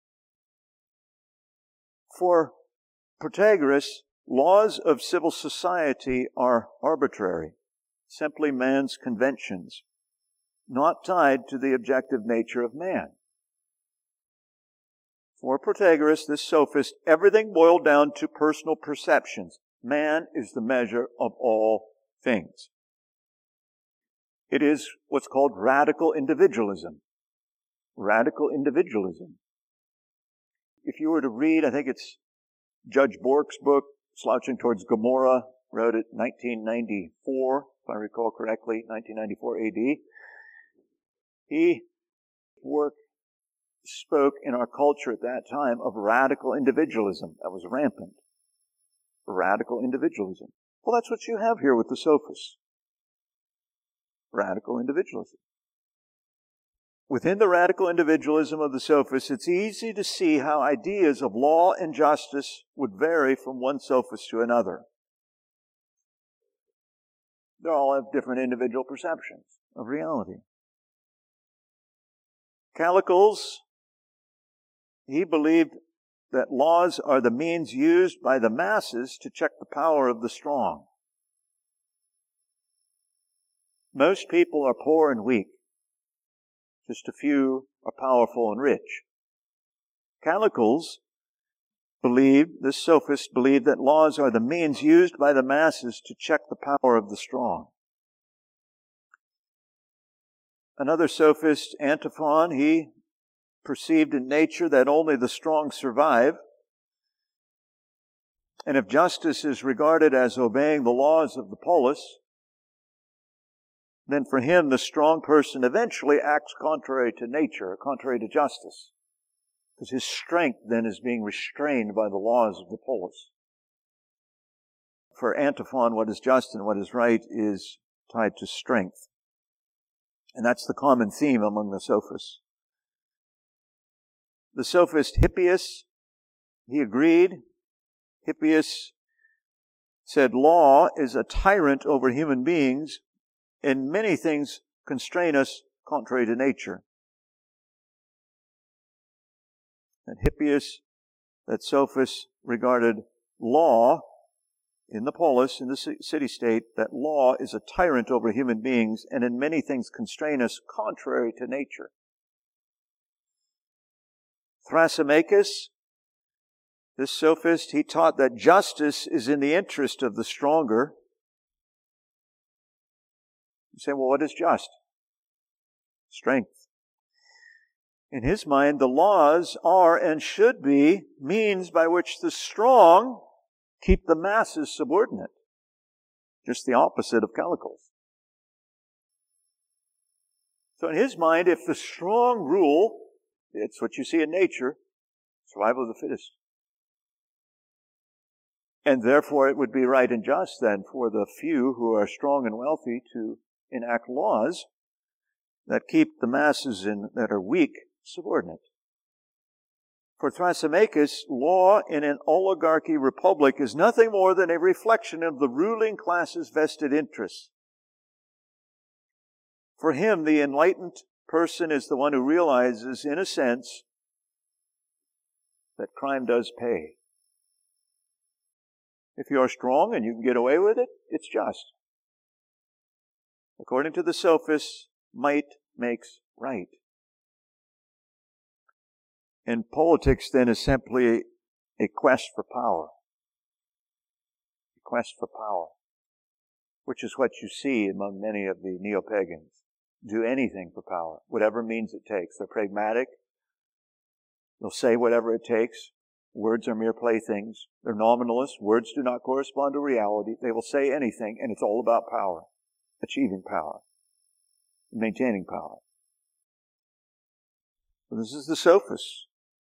For Protagoras, laws of civil society are arbitrary, simply man's conventions, not tied to the objective nature of man. For Protagoras, this sophist, everything boiled down to personal perceptions. Man is the measure of all things. It is what's called radical individualism. Radical individualism. If you were to read, I think it's Judge Bork's book, Slouching Towards Gomorrah, wrote it in nineteen ninety-four, if I recall correctly, nineteen ninety-four A D. He, Bork, spoke in our culture at that time of radical individualism. That was rampant. Radical individualism. Well, that's what you have here with the sophists. Radical individualism. Within the radical individualism of the sophists, it's easy to see how ideas of law and justice would vary from one sophist to another. They all have different individual perceptions of reality. Callicles, he believed that laws are the means used by the masses to check the power of the strong. Most people are poor and weak. Just a few are powerful and rich. Callicles believed, this sophist believed, that laws are the means used by the masses to check the power of the strong. Another sophist, Antiphon, he perceived in nature that only the strong survive. And if justice is regarded as obeying the laws of the polis, then for him the strong person eventually acts contrary to nature, contrary to justice. Because his strength then is being restrained by the laws of the polis. For Antiphon, what is just and what is right is tied to strength. And that's the common theme among the sophists. The sophist Hippias, he agreed. Hippias said law is a tyrant over human beings, and many things constrain us contrary to nature. And Hippias, that sophist, regarded law in the polis, in the city-state, that law is a tyrant over human beings, and in many things constrain us contrary to nature. Thrasymachus, this sophist, he taught that justice is in the interest of the stronger. You say, well, what is just? Strength. In his mind, the laws are and should be means by which the strong keep the masses subordinate. Just the opposite of Callicles. So in his mind, if the strong rule, it's what you see in nature, survival of the fittest. And therefore it would be right and just then for the few who are strong and wealthy to enact laws that keep the masses in, that are weak subordinate. For Thrasymachus, law in an oligarchy republic is nothing more than a reflection of the ruling class's vested interests. For him, the enlightened person is the one who realizes, in a sense, that crime does pay. If you are strong and you can get away with it, it's just. According to the sophists, might makes right. And politics then is simply a quest for power. A quest for power. Which is what you see among many of the neo-pagans. Do anything for power, whatever means it takes. They're pragmatic. They'll say whatever it takes. Words are mere playthings. They're nominalists. Words do not correspond to reality. They will say anything, and it's all about power. Achieving power. Maintaining power. This is the sophists.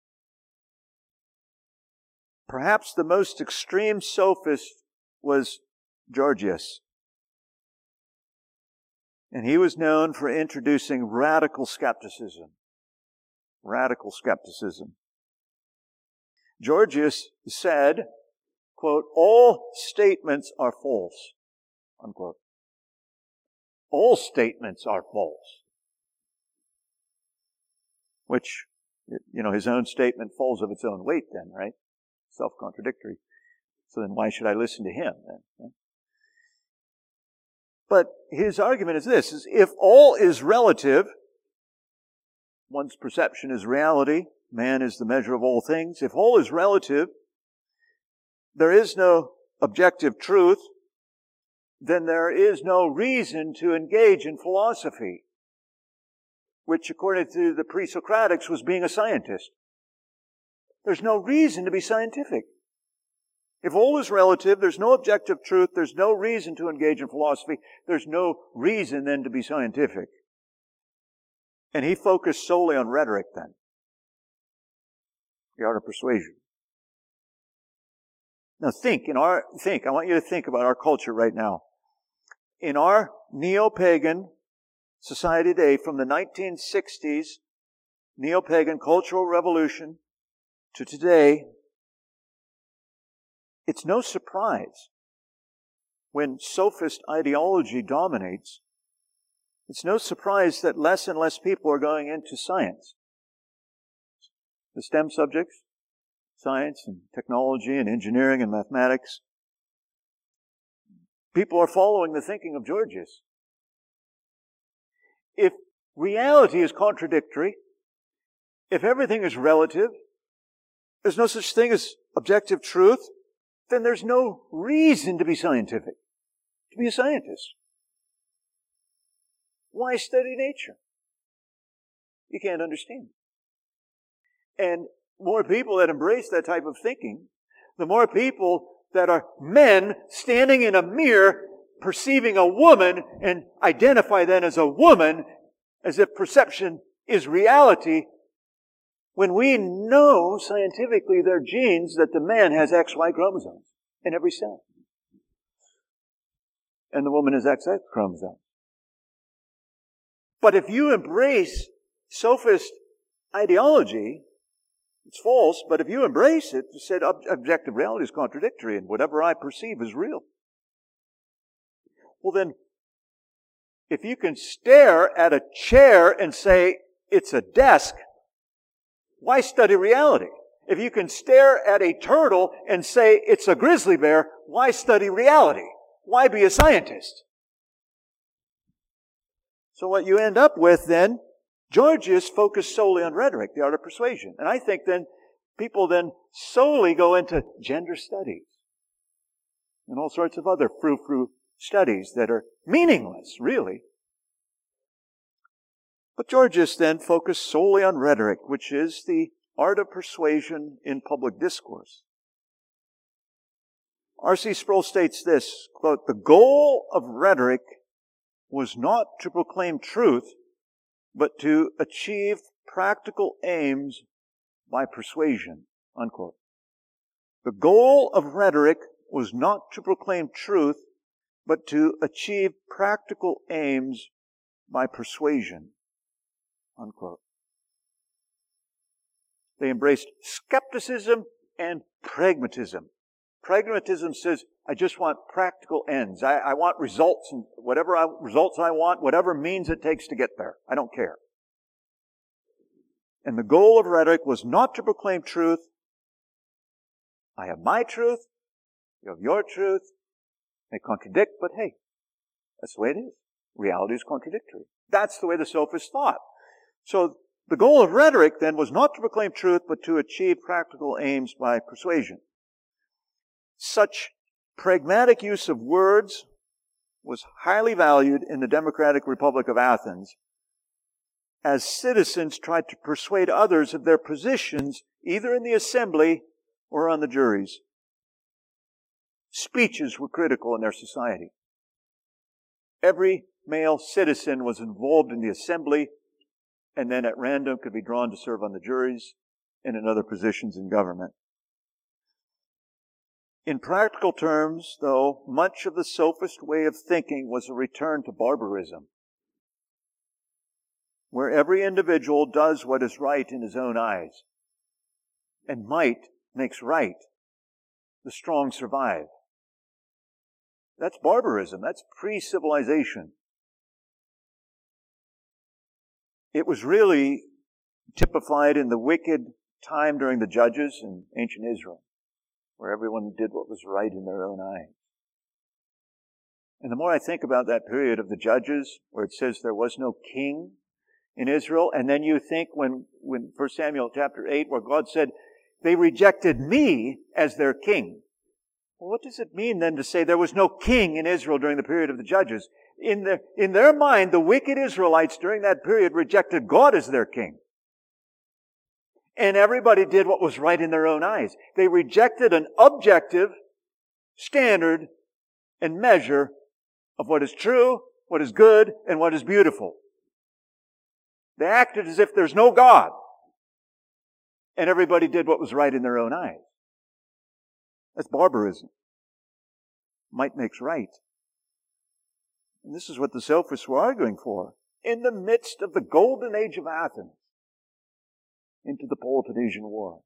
Perhaps the most extreme sophist was Gorgias. And he was known for introducing radical skepticism. Radical skepticism. Gorgias said, quote, all statements are false, unquote. All statements are false. Which, you know, his own statement falls of its own weight then, right? Self-contradictory. So then why should I listen to him then? Right? But his argument is this, is if all is relative, one's perception is reality, man is the measure of all things. If all is relative, there is no objective truth, then there is no reason to engage in philosophy, which according to the pre-Socratics was being a scientist. There's no reason to be scientific. If all is relative, there's no objective truth, there's no reason to engage in philosophy, there's no reason then to be scientific. And he focused solely on rhetoric then. The art of persuasion. Now think, in our, think, I want you to think about our culture right now. In our neo-pagan society today, from the nineteen sixties, neo-pagan cultural revolution to today, it's no surprise when sophist ideology dominates, it's no surprise that less and less people are going into science. The STEM subjects, science and technology and engineering and mathematics. People are following the thinking of Gorgias. If reality is contradictory, if everything is relative, there's no such thing as objective truth, then there's no reason to be scientific, to be a scientist. Why study nature? You can't understand. And more people that embrace that type of thinking, the more people that are men standing in a mirror perceiving a woman and identify then as a woman as if perception is reality, when we know scientifically their genes that the man has X Y chromosomes in every cell. And the woman has X X chromosomes. But if you embrace sophist ideology, it's false, but if you embrace it, you said ob- objective reality is contradictory and whatever I perceive is real. Well then, if you can stare at a chair and say it's a desk, why study reality? If you can stare at a turtle and say it's a grizzly bear, why study reality? Why be a scientist? So what you end up with then, Gorgias focused solely on rhetoric, the art of persuasion. And I think then people then solely go into gender studies and all sorts of other frou-frou studies that are meaningless, really. But Georgius then focused solely on rhetoric, which is the art of persuasion in public discourse. R C Sproul states this, quote, "The goal of rhetoric was not to proclaim truth, but to achieve practical aims by persuasion," unquote. The goal of rhetoric was not to proclaim truth, but to achieve practical aims by persuasion, unquote. They embraced skepticism and pragmatism. Pragmatism says, I just want practical ends. I, I want results, and whatever I, results I want, whatever means it takes to get there. I don't care. And the goal of rhetoric was not to proclaim truth. I have my truth. You have your truth. They contradict, but hey, that's the way it is. Reality is contradictory. That's the way the sophists thought. So the goal of rhetoric then was not to proclaim truth, but to achieve practical aims by persuasion. Such pragmatic use of words was highly valued in the Democratic Republic of Athens, as citizens tried to persuade others of their positions either in the assembly or on the juries. Speeches were critical in their society. Every male citizen was involved in the assembly and then at random could be drawn to serve on the juries and in other positions in government. In practical terms, though, much of the sophist way of thinking was a return to barbarism, where every individual does what is right in his own eyes, and might makes right. The strong survive. That's barbarism. That's pre-civilization. It was really typified in the wicked time during the Judges in ancient Israel, where everyone did what was right in their own eyes. And the more I think about that period of the Judges, where it says there was no king in Israel, and then you think when, when First Samuel chapter eight, where God said, they rejected me as their king. Well, what does it mean then to say there was no king in Israel during the period of the Judges? In, the, in their mind, the wicked Israelites during that period rejected God as their king. And everybody did what was right in their own eyes. They rejected an objective standard and measure of what is true, what is good, and what is beautiful. They acted as if there's no God. And everybody did what was right in their own eyes. That's barbarism. Might makes right. And this is what the sophists were arguing for. In the midst of the golden age of Athens, into the Peloponnesian War.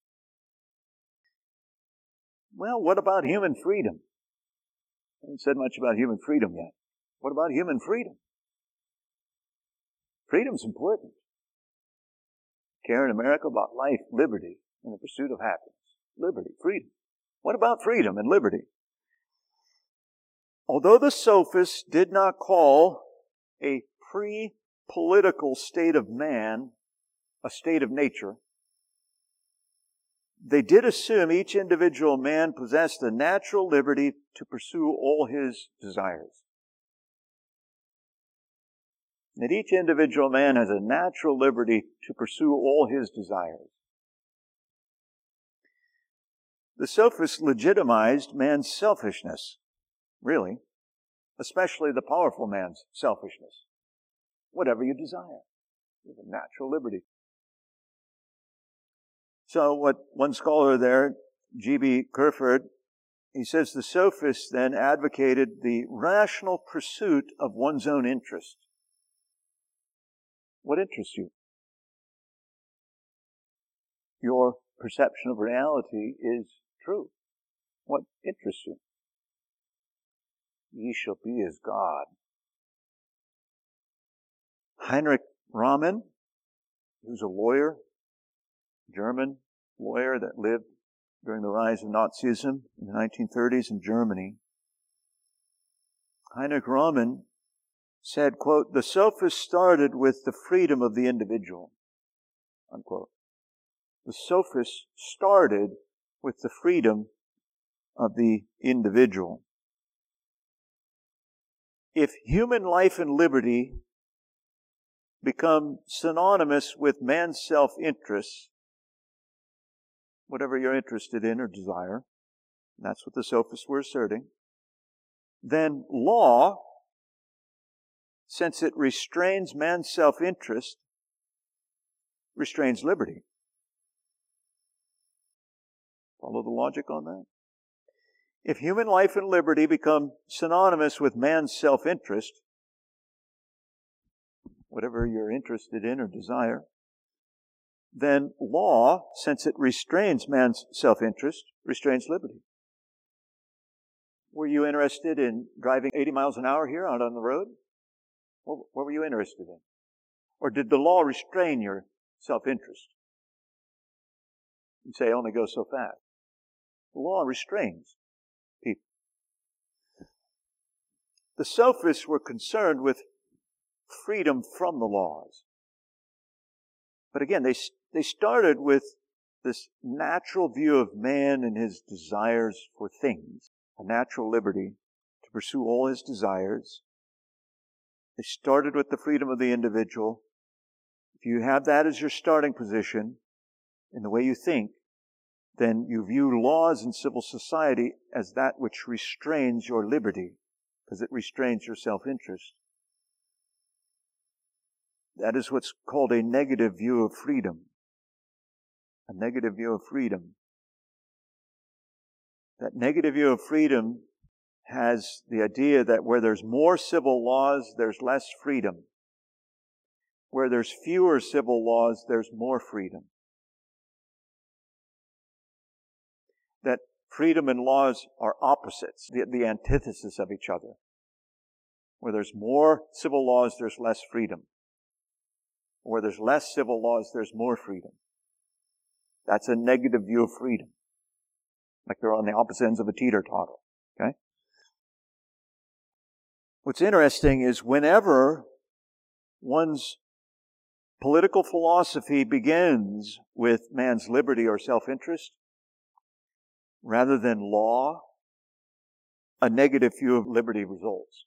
Well, what about human freedom? I haven't said much about human freedom yet. What about human freedom? Freedom's important. Care in America about life, liberty, and the pursuit of happiness. Liberty, freedom. What about freedom and liberty? Although the sophists did not call a pre-political state of man a state of nature, they did assume each individual man possessed a natural liberty to pursue all his desires. That each individual man has a natural liberty to pursue all his desires. The sophists legitimized man's selfishness, really, especially the powerful man's selfishness. Whatever you desire, you have a natural liberty. So what one scholar there, G B Kerford, he says the sophists then advocated the rational pursuit of one's own interest. What interests you? Your perception of reality is true. What interests you? Ye shall be as God. Heinrich Raumann, who's a lawyer, German lawyer that lived during the rise of Nazism in the nineteen thirties in Germany. Heinrich Raumann said, quote, the sophists started with the freedom of the individual, unquote. The sophists started with the freedom of the individual. If human life and liberty become synonymous with man's self-interest, whatever you're interested in or desire, and that's what the sophists were asserting, then law, since it restrains man's self-interest, restrains liberty. Follow the logic on that? If human life and liberty become synonymous with man's self-interest, whatever you're interested in or desire, then law, since it restrains man's self-interest, restrains liberty. Were you interested in driving eighty miles an hour here out on the road? What, what were you interested in? Or did the law restrain your self-interest? You say, only go so fast. The law restrains people. The sophists were concerned with freedom from the laws. But again, they, they started with this natural view of man and his desires for things, a natural liberty to pursue all his desires. They started with the freedom of the individual. If you have that as your starting position in the way you think, then you view laws in civil society as that which restrains your liberty, because it restrains your self-interest. That is what's called a negative view of freedom. A negative view of freedom. That negative view of freedom has the idea that where there's more civil laws, there's less freedom. Where there's fewer civil laws, there's more freedom. That freedom and laws are opposites, the, the antithesis of each other. Where there's more civil laws, there's less freedom. Where there's less civil laws, there's more freedom. That's a negative view of freedom. Like they're on the opposite ends of a teeter-totter. Okay? What's interesting is whenever one's political philosophy begins with man's liberty or self-interest, rather than law, a negative view of liberty results.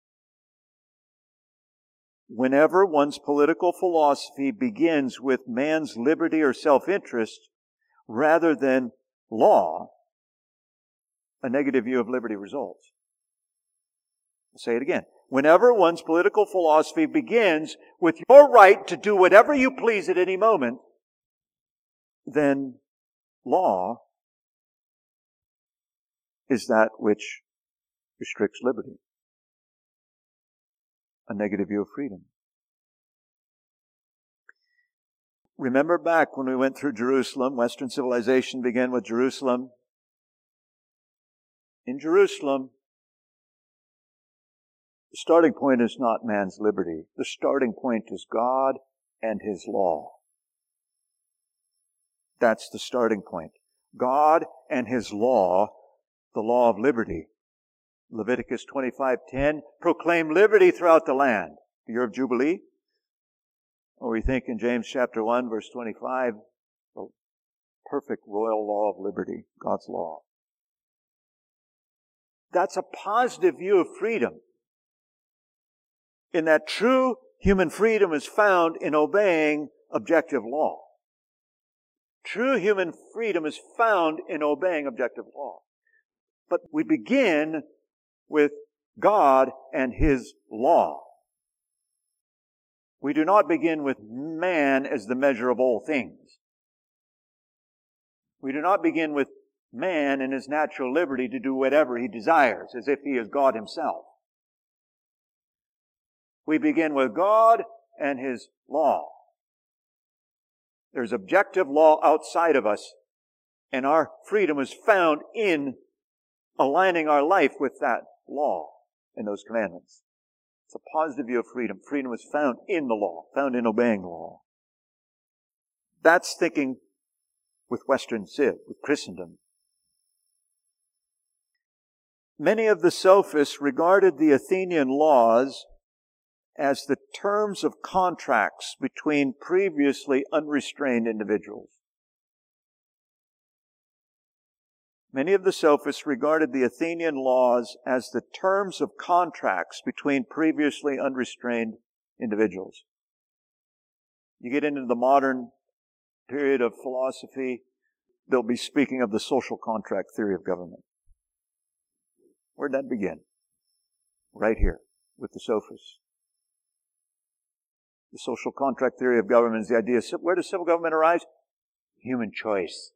Whenever one's political philosophy begins with man's liberty or self-interest, rather than law, a negative view of liberty results. I'll say it again. Whenever one's political philosophy begins with your right to do whatever you please at any moment, then law is that which restricts liberty. A negative view of freedom. Remember back when we went through Jerusalem, Western civilization began with Jerusalem. In Jerusalem, the starting point is not man's liberty. The starting point is God and His law. That's the starting point. God and His law, the law of liberty. Leviticus twenty-five ten, proclaim liberty throughout the land. The year of Jubilee. Or we think in James chapter one, verse twenty-five, the perfect royal law of liberty, God's law. That's a positive view of freedom. In that true human freedom is found in obeying objective law. True human freedom is found in obeying objective law. But we begin with God and His law. We do not begin with man as the measure of all things. We do not begin with man in his natural liberty to do whatever he desires, as if he is God Himself. We begin with God and His law. There's objective law outside of us, and our freedom is found in aligning our life with that law and those commandments. It's a positive view of freedom. Freedom is found in the law, found in obeying the law. That's thinking with Western civ, with Christendom. Many of the sophists regarded the Athenian laws as the terms of contracts between previously unrestrained individuals. Many of the sophists regarded the Athenian laws as the terms of contracts between previously unrestrained individuals. You get into the modern period of philosophy, they'll be speaking of the social contract theory of government. Where'd that begin? Right here, with the sophists. The social contract theory of government is the idea, where does civil government arise? Human choice.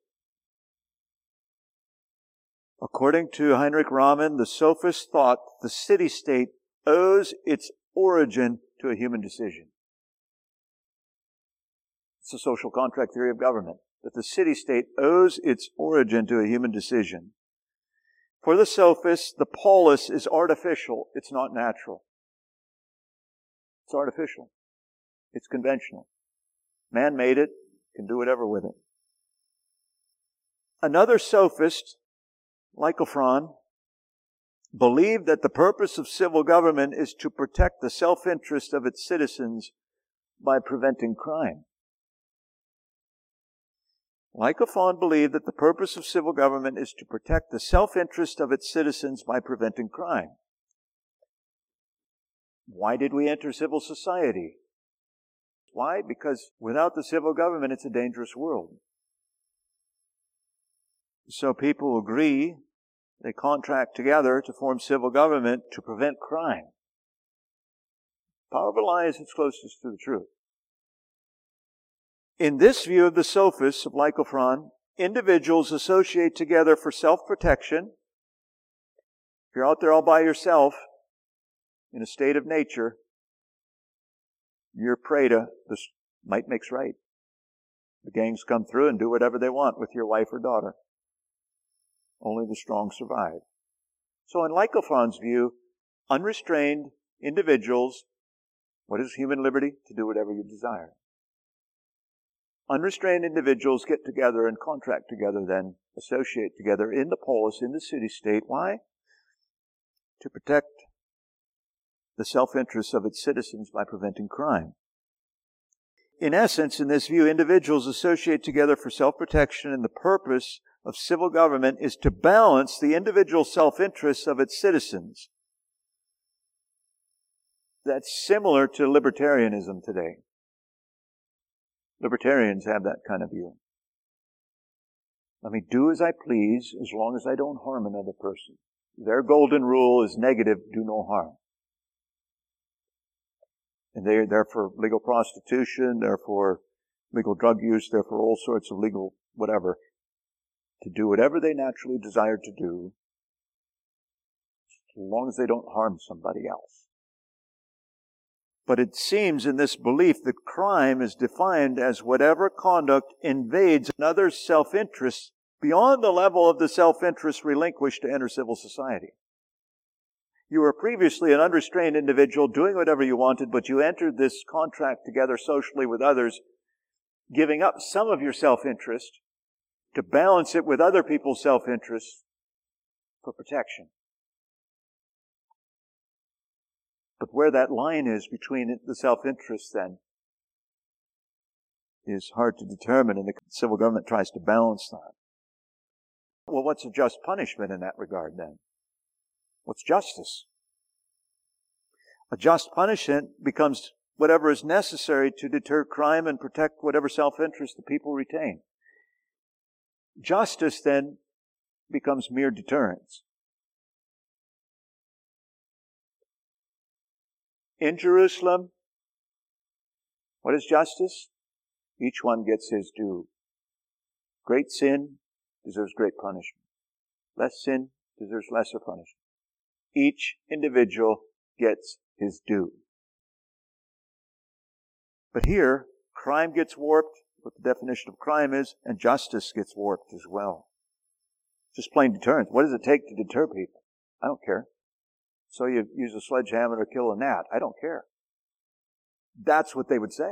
According to Heinrich Rahmen, the sophists thought the city-state owes its origin to a human decision. It's the social contract theory of government, that the city-state owes its origin to a human decision. For the sophists, the polis is artificial. It's not natural. It's artificial. It's conventional. Man made it, can do whatever with it. Another sophist, Lycophron, believed that the purpose of civil government is to protect the self-interest of its citizens by preventing crime. Lycophron believed that the purpose of civil government is to protect the self-interest of its citizens by preventing crime. Why did we enter civil society? Why? Because without the civil government, it's a dangerous world. So people agree, they contract together to form civil government to prevent crime. Power of a lie is its closest to the truth. In this view of the sophists of Lycophron, individuals associate together for self-protection. If you're out there all by yourself, in a state of nature, you're prey to this might makes right. The gangs come through and do whatever they want with your wife or daughter. Only the strong survive. So in Lycophron's view, unrestrained individuals, what is human liberty? To do whatever you desire. Unrestrained individuals get together and contract together, then associate together in the polis, in the city-state. Why? To protect the self-interest of its citizens by preventing crime. In essence, in this view, individuals associate together for self-protection, and the purpose of civil government is to balance the individual self-interests of its citizens. That's similar to libertarianism today. Libertarians have that kind of view. Let me do as I please as long as I don't harm another person. Their golden rule is negative, do no harm. And they're there for legal prostitution, they're for legal drug use, they're for all sorts of legal whatever. To do whatever they naturally desire to do, as long as they don't harm somebody else. But it seems in this belief that crime is defined as whatever conduct invades another's self-interest beyond the level of the self-interest relinquished to enter civil society. You were previously an unrestrained individual doing whatever you wanted, but you entered this contract together socially with others, giving up some of your self-interest to balance it with other people's self-interest for protection. But where that line is between the self-interest then is hard to determine, and the civil government tries to balance that. Well, what's a just punishment in that regard then? What's justice? A just punishment becomes whatever is necessary to deter crime and protect whatever self-interest the people retain. Justice then becomes mere deterrence. In Jerusalem, what is justice? Each one gets his due. Great sin deserves great punishment. Less sin deserves lesser punishment. Each individual gets his due. But here, crime gets warped, what the definition of crime is, and justice gets warped as well. Just plain deterrence. What does it take to deter people? I don't care. So you use a sledgehammer to kill a gnat. I don't care. That's what they would say.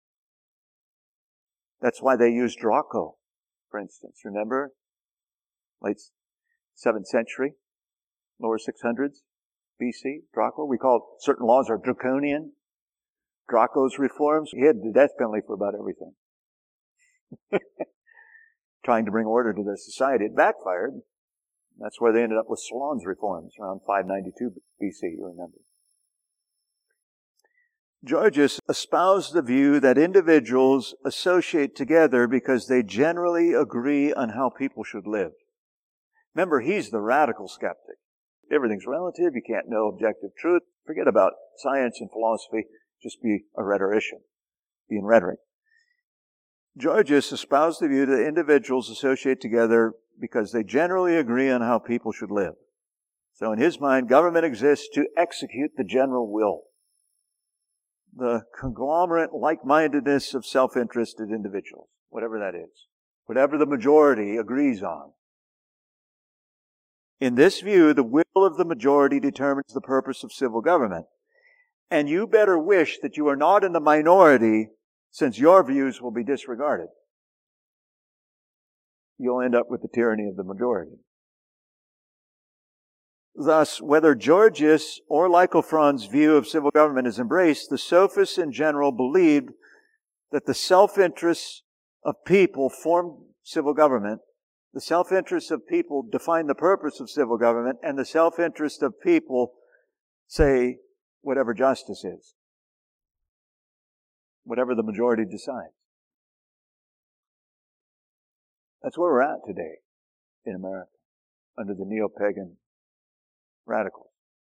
That's why they used Draco, for instance. Remember? Late seventh century, lower six hundreds B C, Draco. We call certain laws are draconian. Draco's reforms, he had the death penalty for about everything. Trying to bring order to their society. It backfired. That's where they ended up with Solon's reforms around five ninety-two B C, you remember. Georgius espoused the view that individuals associate together because they generally agree on how people should live. Remember, he's the radical skeptic. Everything's relative. You can't know objective truth. Forget about science and philosophy. Just be a rhetorician. Be in rhetoric. Georgius espoused the view that individuals associate together because they generally agree on how people should live. So in his mind, government exists to execute the general will. The conglomerate like-mindedness of self-interested individuals, whatever that is, whatever the majority agrees on. In this view, the will of the majority determines the purpose of civil government. And you better wish that you are not in the minority, since your views will be disregarded. You'll end up with the tyranny of the majority. Thus, whether Georgius or Lycophron's view of civil government is embraced, the sophists in general believed that the self-interests of people form civil government, the self-interests of people define the purpose of civil government, and the self-interest of people say whatever justice is, whatever the majority decides. That's where we're at today in America, under the neo-pagan radicals.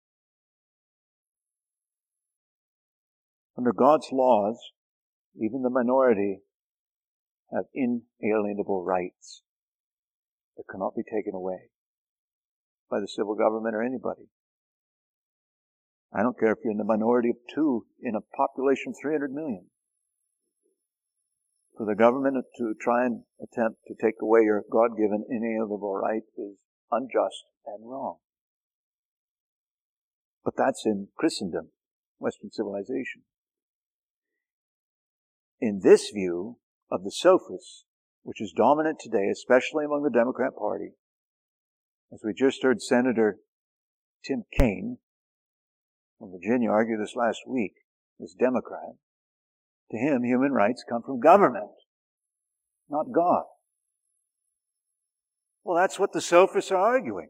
Under God's laws, even the minority have inalienable rights that cannot be taken away by the civil government or anybody. I don't care if you're in the minority of two in a population of three hundred million. For the government to try and attempt to take away your God-given inalienable right is unjust and wrong. But that's in Christendom, Western civilization. In this view of the sophists, which is dominant today, especially among the Democrat Party, as we just heard Senator Tim Kaine from Virginia argue this last week, this Democrat, to him, human rights come from government, not God. Well, that's what the sophists are arguing.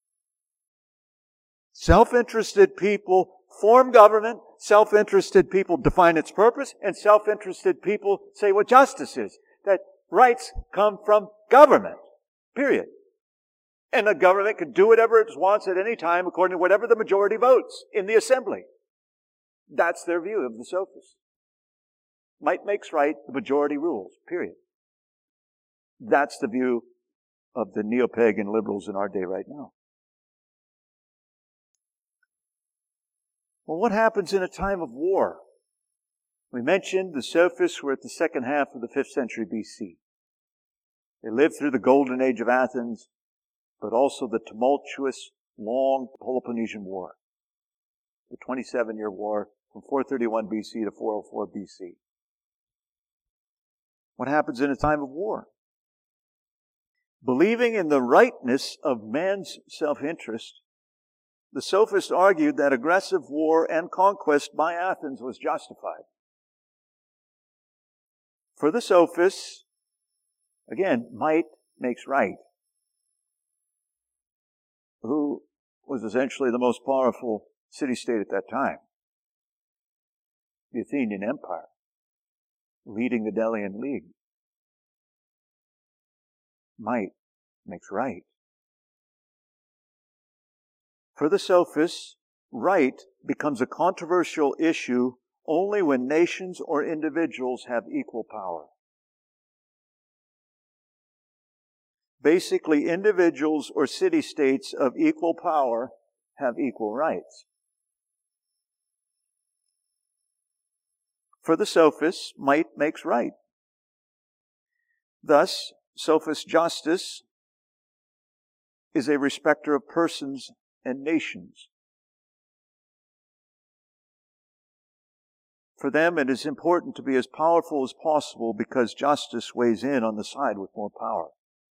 Self-interested people form government, self-interested people define its purpose, and self-interested people say what justice is. That rights come from government, period. And the government can do whatever it wants at any time according to whatever the majority votes in the assembly. That's their view of the sophists. Might makes right, the majority rules, period. That's the view of the neo-pagan liberals in our day right now. Well, what happens in a time of war? We mentioned the sophists were at the second half of the fifth century B C. They lived through the golden age of Athens, but also the tumultuous, long Peloponnesian War, the twenty-seven-year war from four thirty-one B C to four oh four B C. What happens in a time of war? Believing in the rightness of man's self-interest, the sophists argued that aggressive war and conquest by Athens was justified. For the sophists, again, might makes right. Who was essentially the most powerful city-state at that time? The Athenian Empire, leading the Delian League. Might makes right. For the sophists, right becomes a controversial issue only when nations or individuals have equal power. Basically, individuals or city-states of equal power have equal rights. For the sophists, might makes right. Thus, sophist justice is a respecter of persons and nations. For them, it is important to be as powerful as possible because justice weighs in on the side with more power.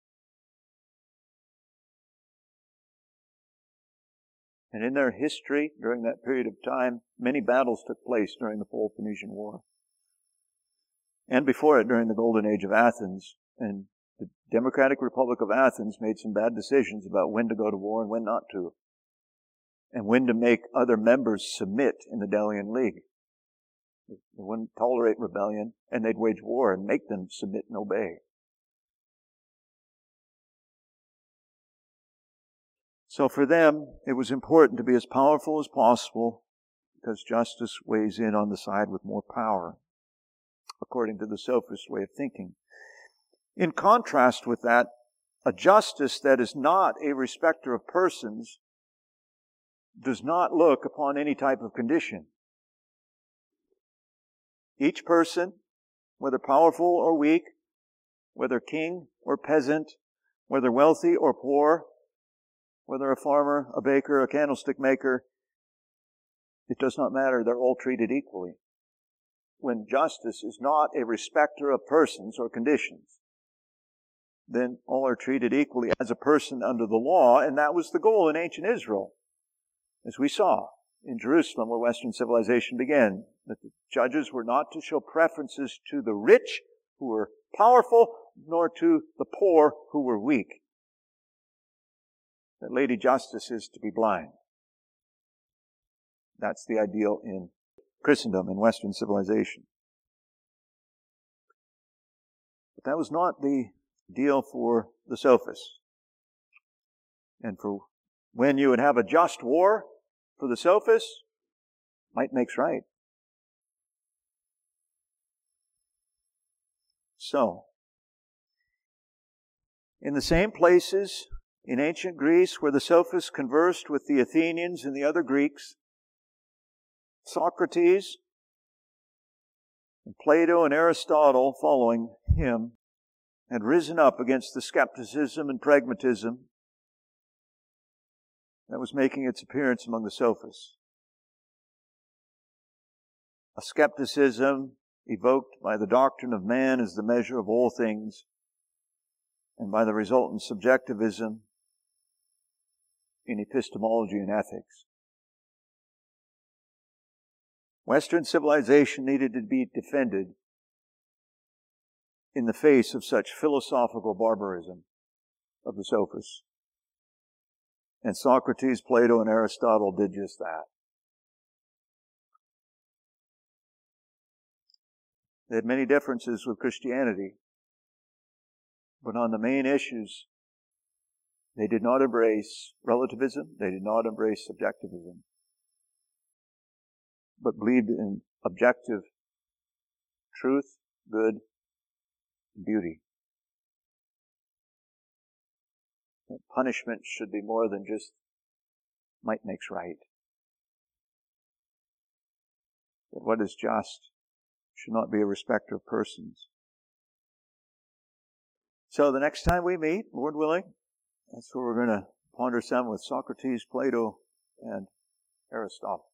And in their history, during that period of time, many battles took place during the Peloponnesian War. And before it, during the Golden Age of Athens. And the Democratic Republic of Athens made some bad decisions about when to go to war and when not to. And when to make other members submit in the Delian League. They wouldn't tolerate rebellion, and they'd wage war and make them submit and obey. So for them, it was important to be as powerful as possible because justice weighs in on the side with more power, according to the sophist way of thinking. In contrast with that, a justice that is not a respecter of persons does not look upon any type of condition. Each person, whether powerful or weak, whether king or peasant, whether wealthy or poor, whether a farmer, a baker, a candlestick maker, it does not matter. They're all treated equally. When justice is not a respecter of persons or conditions, then all are treated equally as a person under the law, and that was the goal in ancient Israel, as we saw in Jerusalem where Western civilization began, that the judges were not to show preferences to the rich who were powerful, nor to the poor who were weak. That Lady Justice is to be blind. That's the ideal in Christendom, in Western civilization. But that was not the deal for the sophists. And for when you would have a just war for the sophists, might makes right. So, in the same places in ancient Greece where the sophists conversed with the Athenians and the other Greeks, Socrates and Plato and Aristotle, following him, had risen up against the skepticism and pragmatism that was making its appearance among the sophists. A skepticism evoked by the doctrine of man as the measure of all things, and by the resultant subjectivism in epistemology and ethics. Western civilization needed to be defended in the face of such philosophical barbarism of the sophists. And Socrates, Plato, and Aristotle did just that. They had many differences with Christianity, but on the main issues, they did not embrace relativism, they did not embrace subjectivism, but believed in objective truth, good, and beauty. That punishment should be more than just might makes right. That what is just should not be a respecter of persons. So the next time we meet, Lord willing, that's where we're going to ponder some with Socrates, Plato, and Aristotle.